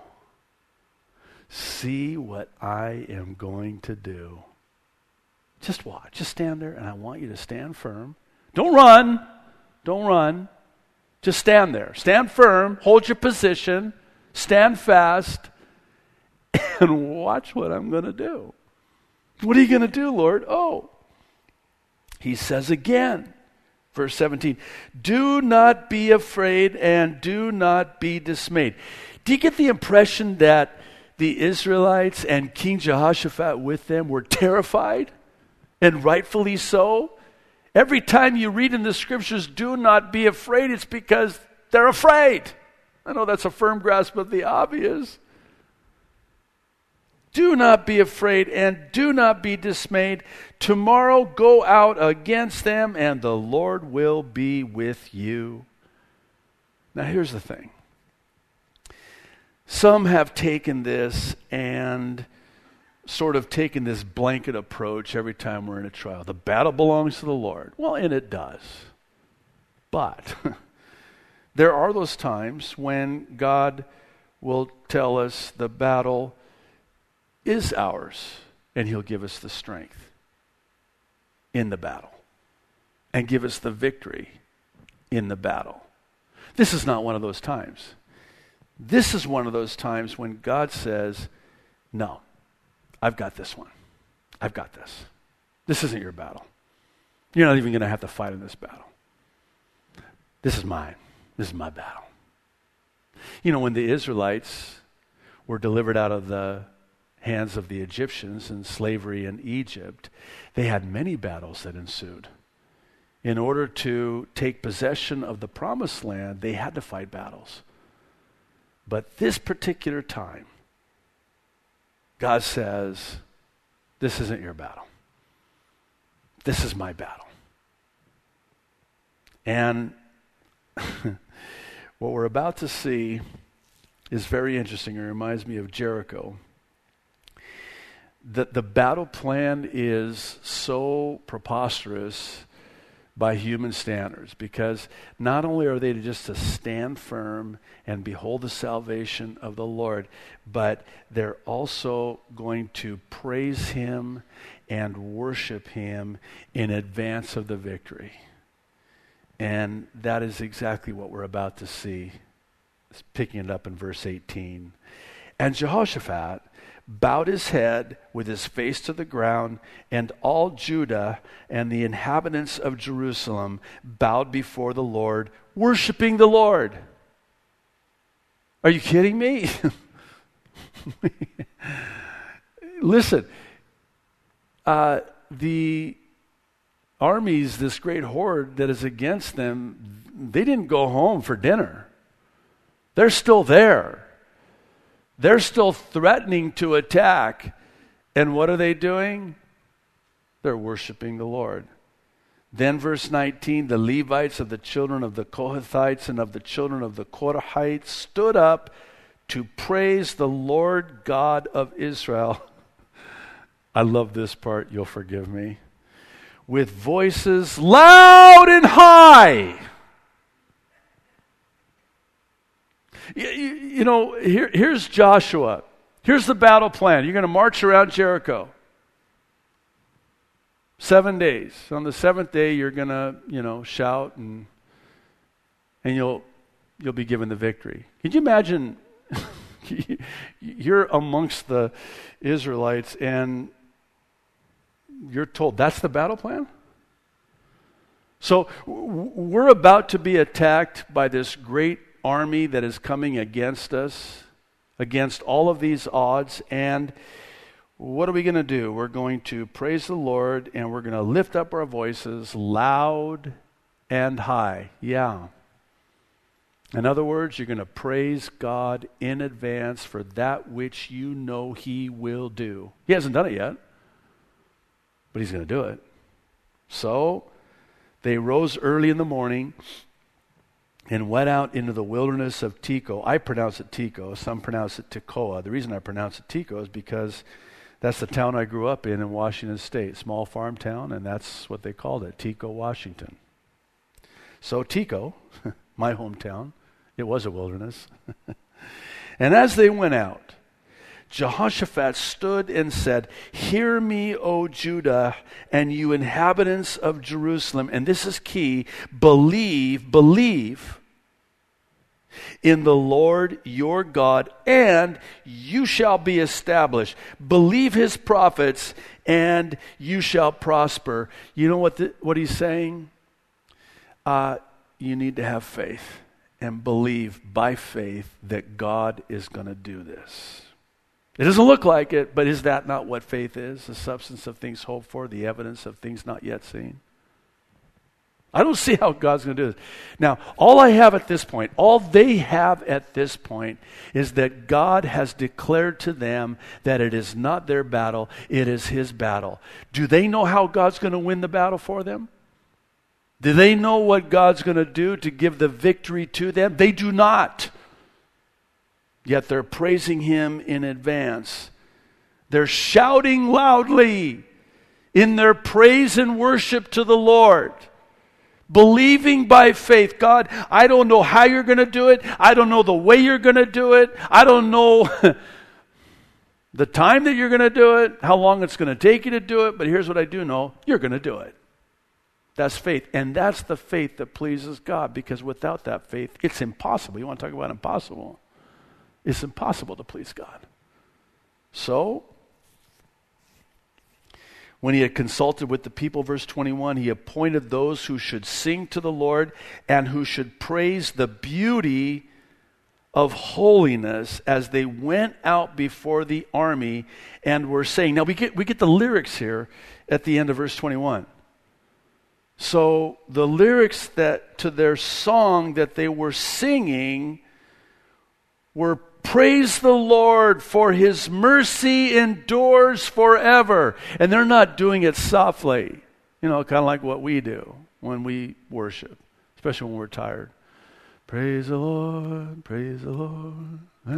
See what I am going to do. Just watch. Just stand there, and I want you to stand firm. Don't run. Don't run. Just stand there. Stand firm. Hold your position. Stand fast. And watch what I'm going to do. What are you going to do, Lord? Oh, he says again, verse 17, do not be afraid and do not be dismayed. Do you get the impression that the Israelites and King Jehoshaphat with them were terrified? And rightfully so. Every time you read in the scriptures, do not be afraid, it's because they're afraid. I know that's a firm grasp of the obvious. Do not be afraid and do not be dismayed. Tomorrow go out against them and the Lord will be with you. Now here's the thing. Some have taken this and sort of taken this blanket approach every time we're in a trial. The battle belongs to the Lord. Well, and it does. But there are those times when God will tell us the battle is ours, and he'll give us the strength in the battle and give us the victory in the battle. This is not one of those times. This is one of those times when God says, no, I've got this one. I've got this. This isn't your battle. You're not even going to have to fight in this battle. This is mine. This is my battle. When the Israelites were delivered out of the hands of the Egyptians in slavery in Egypt, they had many battles that ensued. In order to take possession of the promised land, they had to fight battles. But this particular time, God says, this isn't your battle. This is my battle. And what we're about to see is very interesting. It reminds me of Jericho. The battle plan is so preposterous by human standards, because not only are they just to stand firm and behold the salvation of the Lord, but they're also going to praise him and worship him in advance of the victory. And that is exactly what we're about to see. It's picking it up in verse 18. And Jehoshaphat bowed his head with his face to the ground, and all Judah and the inhabitants of Jerusalem bowed before the Lord, worshiping the Lord. Are you kidding me? Listen, the armies, this great horde that is against them, they didn't go home for dinner. They're still there. They're still threatening to attack. And what are they doing? They're worshiping the Lord. Then verse 19, the Levites of the children of the Kohathites and of the children of the Korahites stood up to praise the Lord God of Israel. I love this part, you'll forgive me. With voices loud and high. Here's Joshua. Here's the battle plan. You're going to march around Jericho. 7 days. On the seventh day, you're going to, shout and you'll be given the victory. Could you imagine you're amongst the Israelites and you're told that's the battle plan? So we're about to be attacked by this great army that is coming against us, against all of these odds, and what are we going to do? We're going to praise the Lord, and we're going to lift up our voices loud and high. Yeah. In other words, you're going to praise God in advance for that which you know He will do. He hasn't done it yet, but He's going to do it. So they rose early in the morning and went out into the wilderness of Tekoa. I pronounce it Tekoa. Some pronounce it Tekoa. The reason I pronounce it Tekoa is because that's the town I grew up in Washington State, small farm town, and that's what they called it, Tekoa, Washington. So Tekoa, my hometown, it was a wilderness. And as they went out, Jehoshaphat stood and said, "Hear me, O Judah, and you inhabitants of Jerusalem." And this is key. Believe in the Lord your God, and you shall be established. Believe His prophets, and you shall prosper. You know what he's saying? You need to have faith and believe by faith that God is going to do this. It doesn't look like it, but is that not what faith is? The substance of things hoped for, the evidence of things not yet seen. I don't see how God's going to do this. Now, all they have at this point is that God has declared to them that it is not their battle, it is His battle. Do they know how God's going to win the battle for them? Do they know what God's going to do to give the victory to them? They do not. Yet they're praising Him in advance. They're shouting loudly in their praise and worship to the Lord. Believing by faith. God, I don't know how you're going to do it. I don't know the way you're going to do it. I don't know the time that you're going to do it, how long it's going to take you to do it. But here's what I do know. You're going to do it. That's faith. And that's the faith that pleases God, because without that faith, it's impossible. You want to talk about impossible? It's impossible to please God. So, when he had consulted with the people, verse 21, he appointed those who should sing to the Lord and who should praise the beauty of holiness as they went out before the army and were saying. Now we get the lyrics here at the end of verse 21. So the lyrics that to their song that they were singing were, "Praise the Lord, for His mercy endures forever." And they're not doing it softly, kind of like what we do when we worship, especially when we're tired. Praise the Lord, praise the Lord.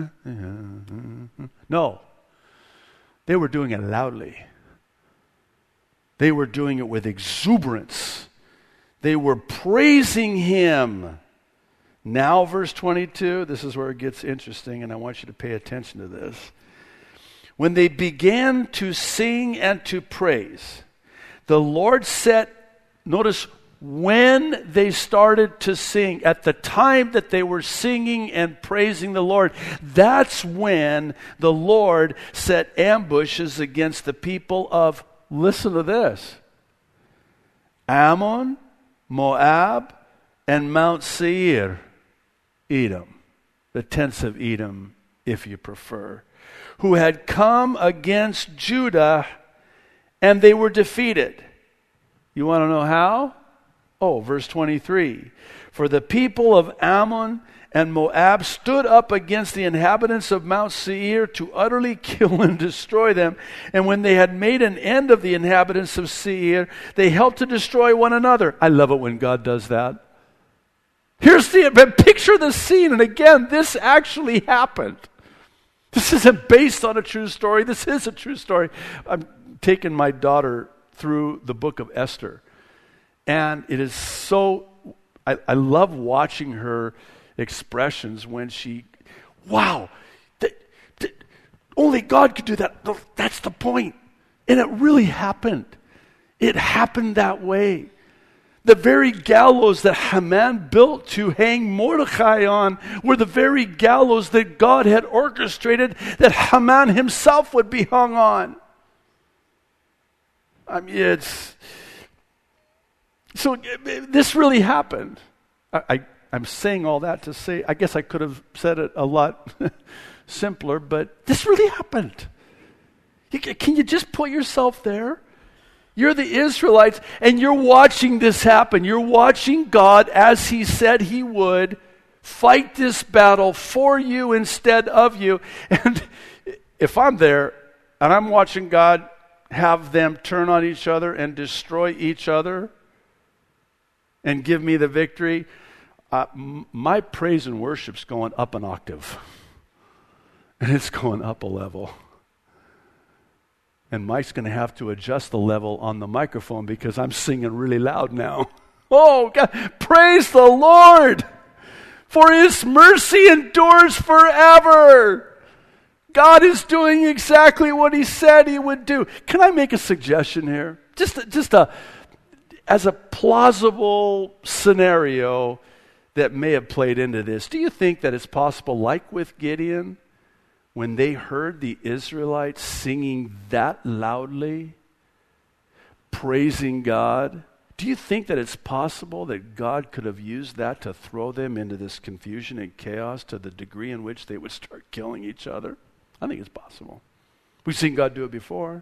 No, they were doing it loudly. They were doing it with exuberance. They were praising Him. Now, verse 22, this is where it gets interesting, and I want you to pay attention to this. When they began to sing and to praise, the Lord set, notice, when they started to sing, at the time that they were singing and praising the Lord, that's when the Lord set ambushes against the people of, listen to this, Ammon, Moab, and Mount Seir, Edom, the tents of Edom, if you prefer, who had come against Judah, and they were defeated. You want to know how? Oh, verse 23. For the people of Ammon and Moab stood up against the inhabitants of Mount Seir to utterly kill and destroy them. And when they had made an end of the inhabitants of Seir, they helped to destroy one another. I love it when God does that. Picture the scene. And again, this actually happened. This isn't based on a true story. This is a true story. I'm taking my daughter through the book of Esther. And it is so, I love watching her expressions when she, wow, only God could do that. That's the point. And it really happened. It happened that way. The very gallows that Haman built to hang Mordecai on were the very gallows that God had orchestrated that Haman himself would be hung on. I mean, so this really happened. I'm saying all that to say, I guess I could have said it a lot simpler, but this really happened. Can you just put yourself there? You're the Israelites, and you're watching this happen. You're watching God, as He said He would, fight this battle for you instead of you. And if I'm there, and I'm watching God have them turn on each other and destroy each other and give me the victory, my praise and worship's going up an octave. And it's going up a level. And Mike's going to have to adjust the level on the microphone because I'm singing really loud now. Oh, God, praise the Lord, for His mercy endures forever. God is doing exactly what He said He would do. Can I make a suggestion here? As a plausible scenario that may have played into this. Do you think that it's possible, like with Gideon, when they heard the Israelites singing that loudly, praising God, do you think that it's possible that God could have used that to throw them into this confusion and chaos to the degree in which they would start killing each other? I think it's possible. We've seen God do it before.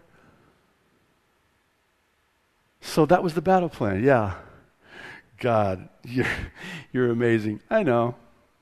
So that was the battle plan. Yeah. God, you're amazing. I know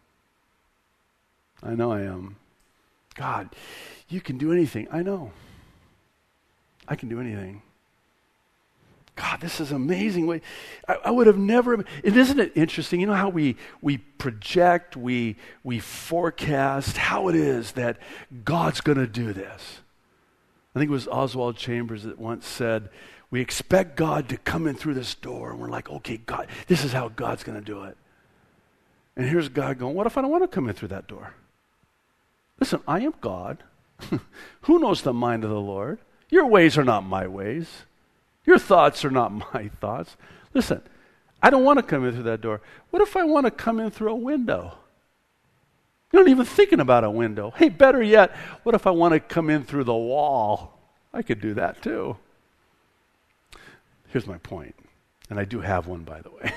I am. God, you can do anything. I know. I can do anything. God, this is amazing. I would have never, and isn't it interesting? You know how we project, we forecast how it is that God's going to do this. I think it was Oswald Chambers that once said, we expect God to come in through this door, and we're like, okay, God, this is how God's going to do it. And here's God going, what if I don't want to come in through that door? Listen, I am God. Who knows the mind of the Lord? Your ways are not my ways. Your thoughts are not my thoughts. Listen, I don't want to come in through that door. What if I want to come in through a window? You're not even thinking about a window. Hey, better yet, what if I want to come in through the wall? I could do that too. Here's my point, and I do have one, by the way.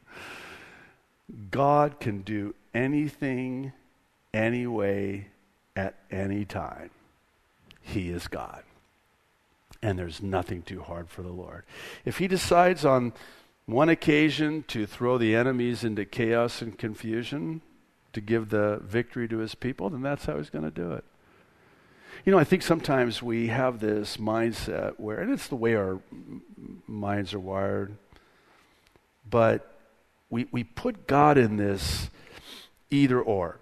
God can do anything, any way, at any time. He is God. And there's nothing too hard for the Lord. If He decides on one occasion to throw the enemies into chaos and confusion, to give the victory to His people, then that's how He's going to do it. You know, I think sometimes we have this mindset where, and it's the way our minds are wired, but we put God in this either or.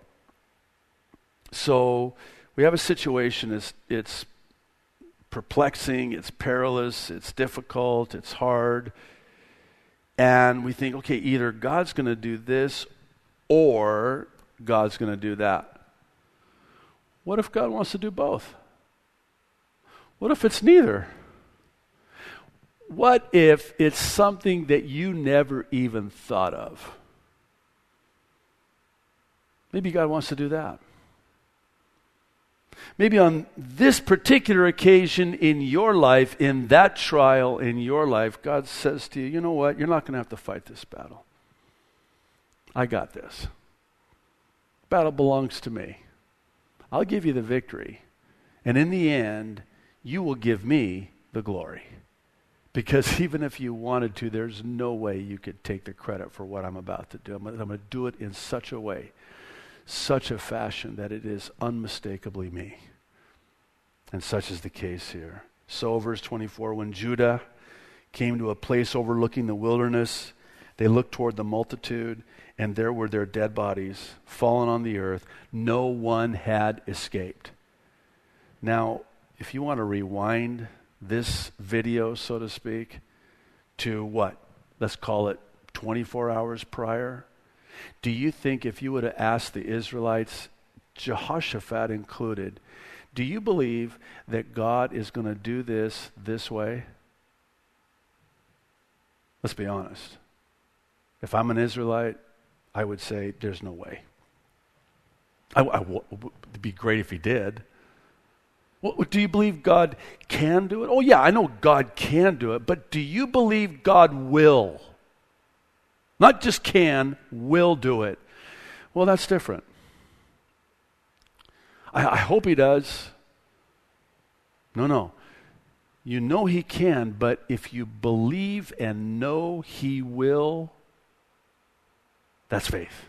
So we have a situation, it's perplexing, it's perilous, it's difficult, it's hard, and we think, okay, either God's going to do this or God's going to do that. What if God wants to do both? What if it's neither? What if it's something that you never even thought of? Maybe God wants to do that. Maybe on this particular occasion in your life, in that trial in your life, God says to you, you know what? You're not going to have to fight this battle. I got this. Battle belongs to me. I'll give you the victory. And in the end, you will give me the glory. Because even if you wanted to, there's no way you could take the credit for what I'm about to do. I'm going to do it in such a way, such a fashion that it is unmistakably me. And such is the case here. So, verse 24, when Judah came to a place overlooking the wilderness, they looked toward the multitude, and there were their dead bodies fallen on the earth. No one had escaped. Now, if you want to rewind this video, so to speak, to what? Let's call it 24 hours prior. Do you think if you would have asked the Israelites, Jehoshaphat included, do you believe that God is going to do this way? Let's be honest. If I'm an Israelite, I would say there's no way. It'd be great if he did. Well, do you believe God can do it? Oh yeah, I know God can do it, but do you believe God will? Not just can, will do it. Well, that's different. I hope he does. No. You know he can, but if you believe and know he will, that's faith.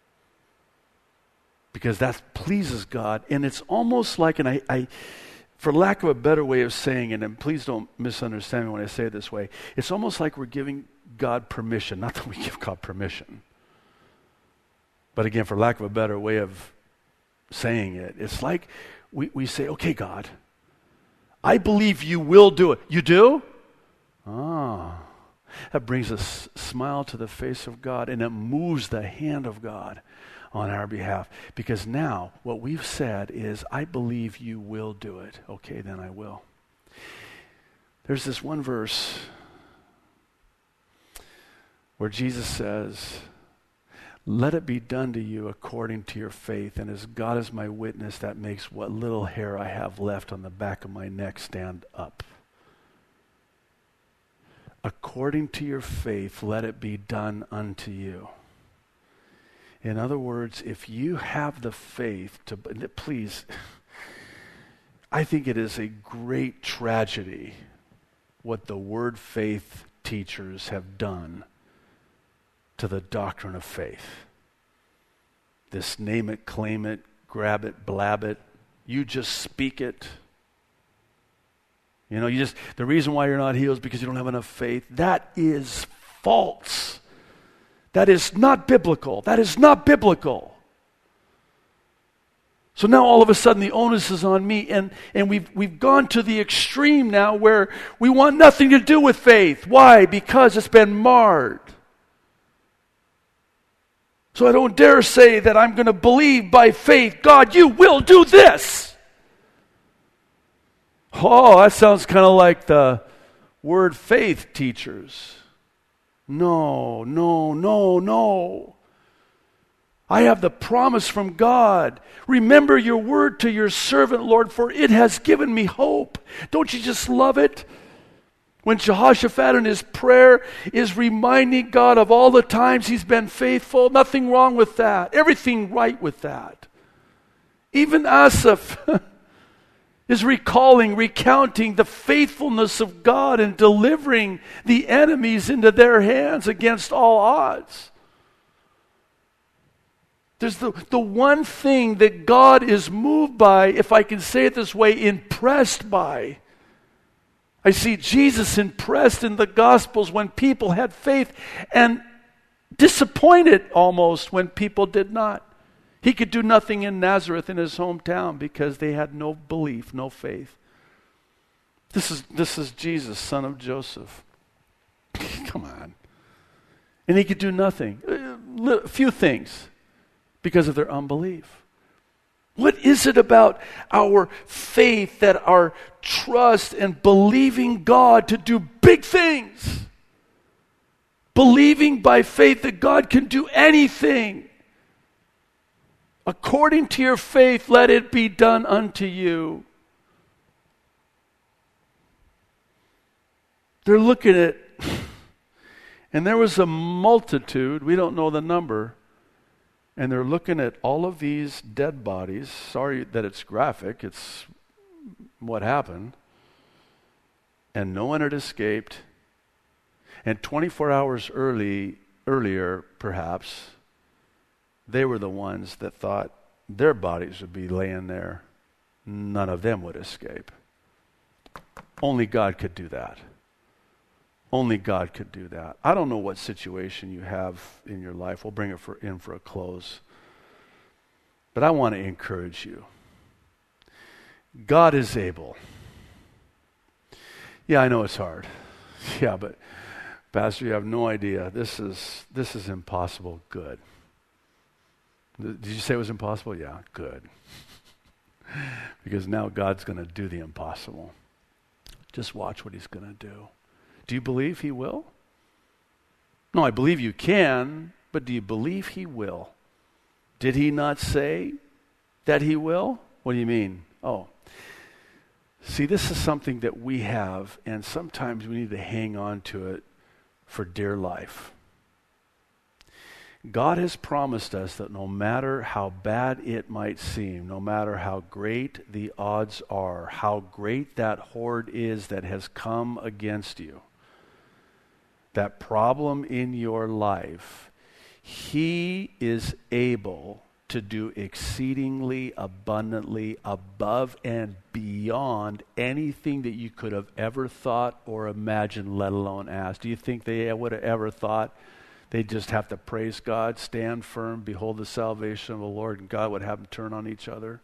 Because that pleases God. And it's almost like, and I for lack of a better way of saying it, and please don't misunderstand me when I say it this way, it's almost like we're giving God permission. Not that we give God permission. But again, for lack of a better way of saying it, it's like we say, okay, God, I believe you will do it. You do? Ah, that brings a smile to the face of God, and it moves the hand of God on our behalf. Because now what we've said is, I believe you will do it. Okay, then I will. There's this one verse where Jesus says, let it be done to you according to your faith. And as God is my witness, that makes what little hair I have left on the back of my neck stand up. According to your faith, let it be done unto you. In other words, if you have the faith to, please, I think it is a great tragedy what the word faith teachers have done to the doctrine of faith. This name it, claim it, grab it, blab it. You just speak it. You know, the reason why you're not healed is because you don't have enough faith. That is false. That is not biblical. That is not biblical. So now all of a sudden the onus is on me, and we've gone to the extreme now where we want nothing to do with faith. Why? Because it's been marred. So I don't dare say that I'm going to believe by faith, God, you will do this. Oh, that sounds kind of like the word faith teachers. No. I have the promise from God. Remember your word to your servant, Lord, for it has given me hope. Don't you just love it? When Jehoshaphat in his prayer is reminding God of all the times he's been faithful, nothing wrong with that. Everything right with that. Even Asaph is recounting the faithfulness of God in delivering the enemies into their hands against all odds. There's the one thing that God is moved by, if I can say it this way, impressed by. I see Jesus impressed in the Gospels when people had faith, and disappointed almost when people did not. He could do nothing in Nazareth, in his hometown, because they had no belief, no faith. This is Jesus, son of Joseph. Come on. And he could do nothing. A few things because of their unbelief. What is it about our faith, that our trust and believing God to do big things? Believing by faith that God can do anything. According to your faith, let it be done unto you. They're looking at, and there was a multitude, we don't know the number, and they're looking at all of these dead bodies. Sorry that it's graphic, it's what happened. And no one had escaped. And 24 hours earlier, perhaps, they were the ones that thought their bodies would be laying there. None of them would escape. Only God could do that. Only God could do that. I don't know what situation you have in your life. We'll bring it in for a close. But I want to encourage you. God is able. Yeah, I know it's hard. Yeah, but Pastor, you have no idea. This is impossible good. Did you say it was impossible? Yeah, good. Because now God's going to do the impossible. Just watch what he's going to do. Do you believe he will? No, I believe you can, but do you believe he will? Did he not say that he will? What do you mean? Oh. See, this is something that we have, and sometimes we need to hang on to it for dear life. God has promised us that no matter how bad it might seem, no matter how great the odds are, how great that horde is that has come against you, that problem in your life, he is able to do exceedingly abundantly above and beyond anything that you could have ever thought or imagined, let alone asked. Do you think they would have ever thought they'd just have to praise God, stand firm, behold the salvation of the Lord, and God would have them turn on each other?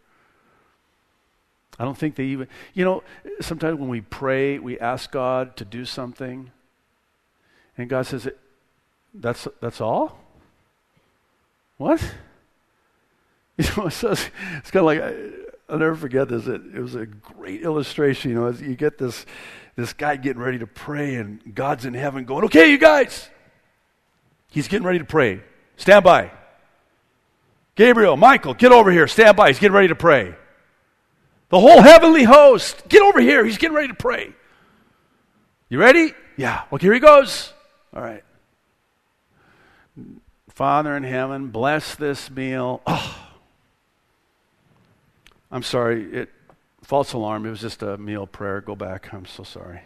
I don't think they even, sometimes when we pray, we ask God to do something, and God says, that's all? What? It's kind of like, I'll never forget this. It was a great illustration. As you get this guy getting ready to pray, and God's in heaven going, okay, you guys. He's getting ready to pray. Stand by. Gabriel, Michael, get over here. Stand by. He's getting ready to pray. The whole heavenly host, get over here. He's getting ready to pray. You ready? Yeah. Okay, here he goes. All right. Father in heaven, bless this meal. Oh. I'm sorry. False alarm. It was just a meal prayer. Go back. I'm so sorry.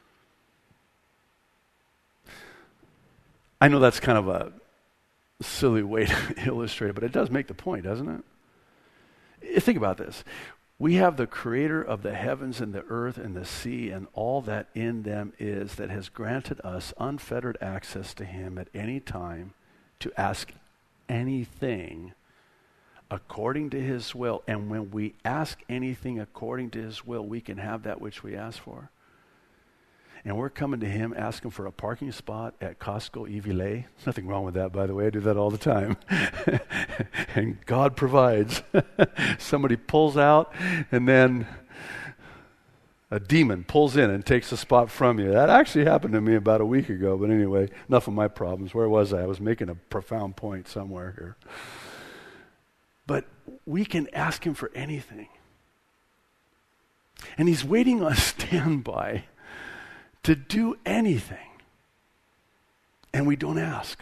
I know that's kind of a silly way to illustrate it, but it does make the point, doesn't it? Think about this. We have the creator of the heavens and the earth and the sea and all that in them is, that has granted us unfettered access to him at any time to ask anything according to his will. And when we ask anything according to his will, we can have that which we ask for. And we're coming to him asking for a parking spot at Costco Ivile. Nothing wrong with that, by the way. I do that all the time. And God provides. Somebody pulls out, and then a demon pulls in and takes a spot from you. That actually happened to me about a week ago. But anyway, enough of my problems. Where was I? I was making a profound point somewhere here. But we can ask him for anything. And he's waiting on standby to do anything. And we don't ask.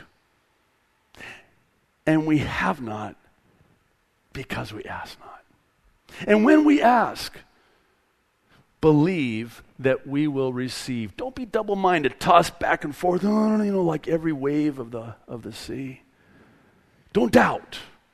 And we have not because we ask not. And when we ask, believe that we will receive. Don't be double-minded, tossed back and forth, like every wave of the sea. Don't doubt.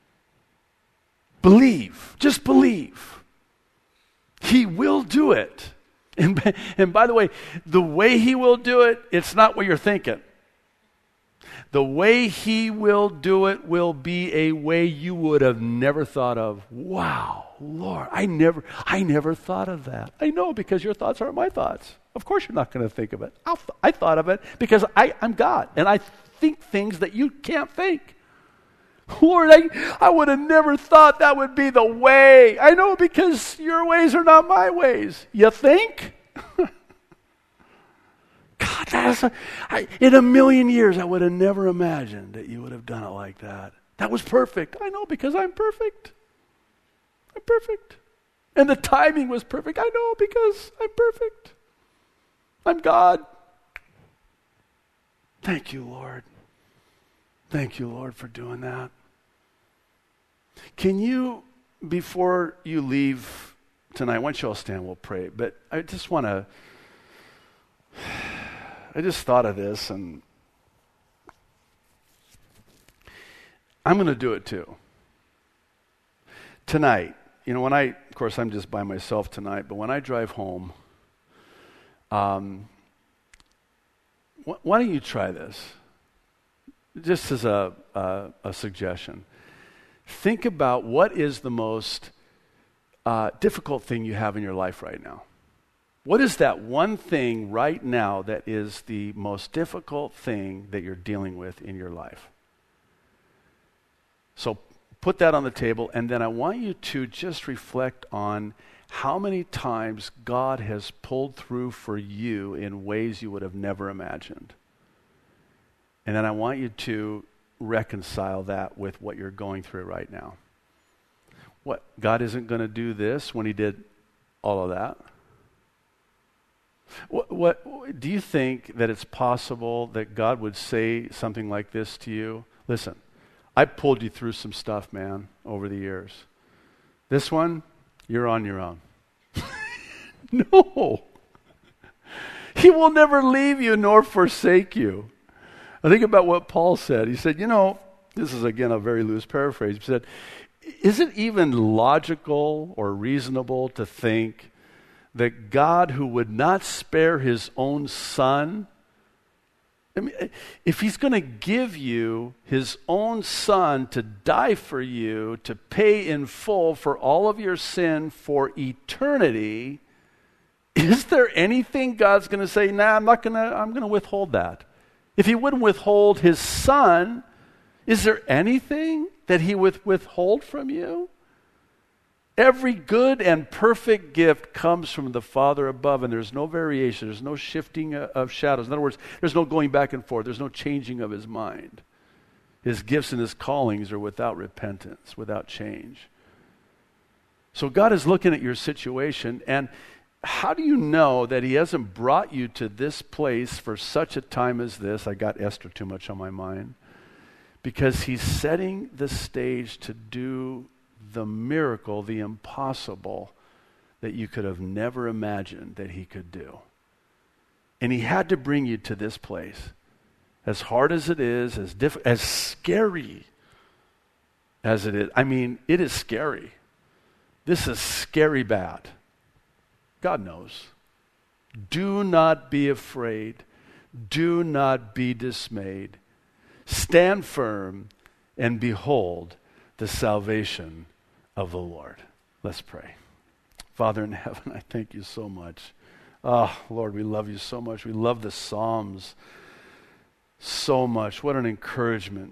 Believe. Just believe. He will do it. And by the way he will do it, it's not what you're thinking. The way he will do it will be a way you would have never thought of. Wow, Lord, I never thought of that. I know, because your thoughts aren't my thoughts. Of course you're not going to think of it. I thought of it because I'm God, and I think things that you can't think. Lord, I would have never thought that would be the way. I know, because your ways are not my ways. You think? God, in a million years, I would have never imagined that you would have done it like that. That was perfect. I know, because I'm perfect. I'm perfect. And the timing was perfect. I know, because I'm perfect. I'm God. Thank you, Lord. Thank you, Lord, for doing that. Can you, before you leave tonight, why don't you all stand, we'll pray. But I just thought of this, and I'm going to do it too. Tonight, of course I'm just by myself tonight, but when I drive home, why don't you try this? Just as a suggestion. Think about what is the most difficult thing you have in your life right now. What is that one thing right now that is the most difficult thing that you're dealing with in your life? So put that on the table, and then I want you to just reflect on how many times God has pulled through for you in ways you would have never imagined. And then I want you to reconcile that with what you're going through right now. What, God isn't going to do this when he did all of that? What do you think that it's possible that God would say something like this to you? Listen, I pulled you through some stuff, man, over the years. This one, you're on your own. No. He will never leave you nor forsake you. I think about what Paul said. He said, this is again a very loose paraphrase. He said, is it even logical or reasonable to think that God, who would not spare his own son, if he's going to give you his own son to die for you, to pay in full for all of your sin for eternity, is there anything God's going to say, I'm going to withhold that? If he wouldn't withhold his son, is there anything that he would withhold from you? Every good and perfect gift comes from the Father above, and there's no variation. There's no shifting of shadows. In other words, there's no going back and forth. There's no changing of his mind. His gifts and his callings are without repentance, without change. So God is looking at your situation, and how do you know that he hasn't brought you to this place for such a time as this? I got Esther too much on my mind. Because he's setting the stage to do the miracle, the impossible, that you could have never imagined that he could do. And he had to bring you to this place. As hard as it is, as scary as it is. I mean, it is scary. This is scary bad. God knows. Do not be afraid. Do not be dismayed. Stand firm and behold the salvation of the Lord. Let's pray. Father in heaven, I thank you so much. Oh, Lord, we love you so much. We love the Psalms so much. What an encouragement.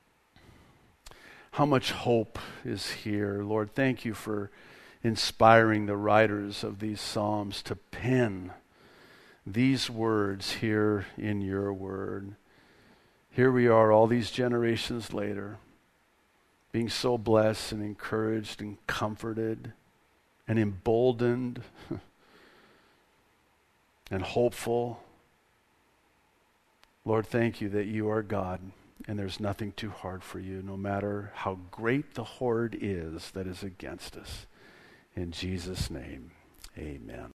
How much hope is here. Lord, thank you for inspiring the writers of these Psalms to pen these words here in your word. Here we are all these generations later, being so blessed and encouraged and comforted and emboldened and hopeful. Lord, thank you that you are God and there's nothing too hard for you, no matter how great the horde is that is against us. In Jesus' name, amen.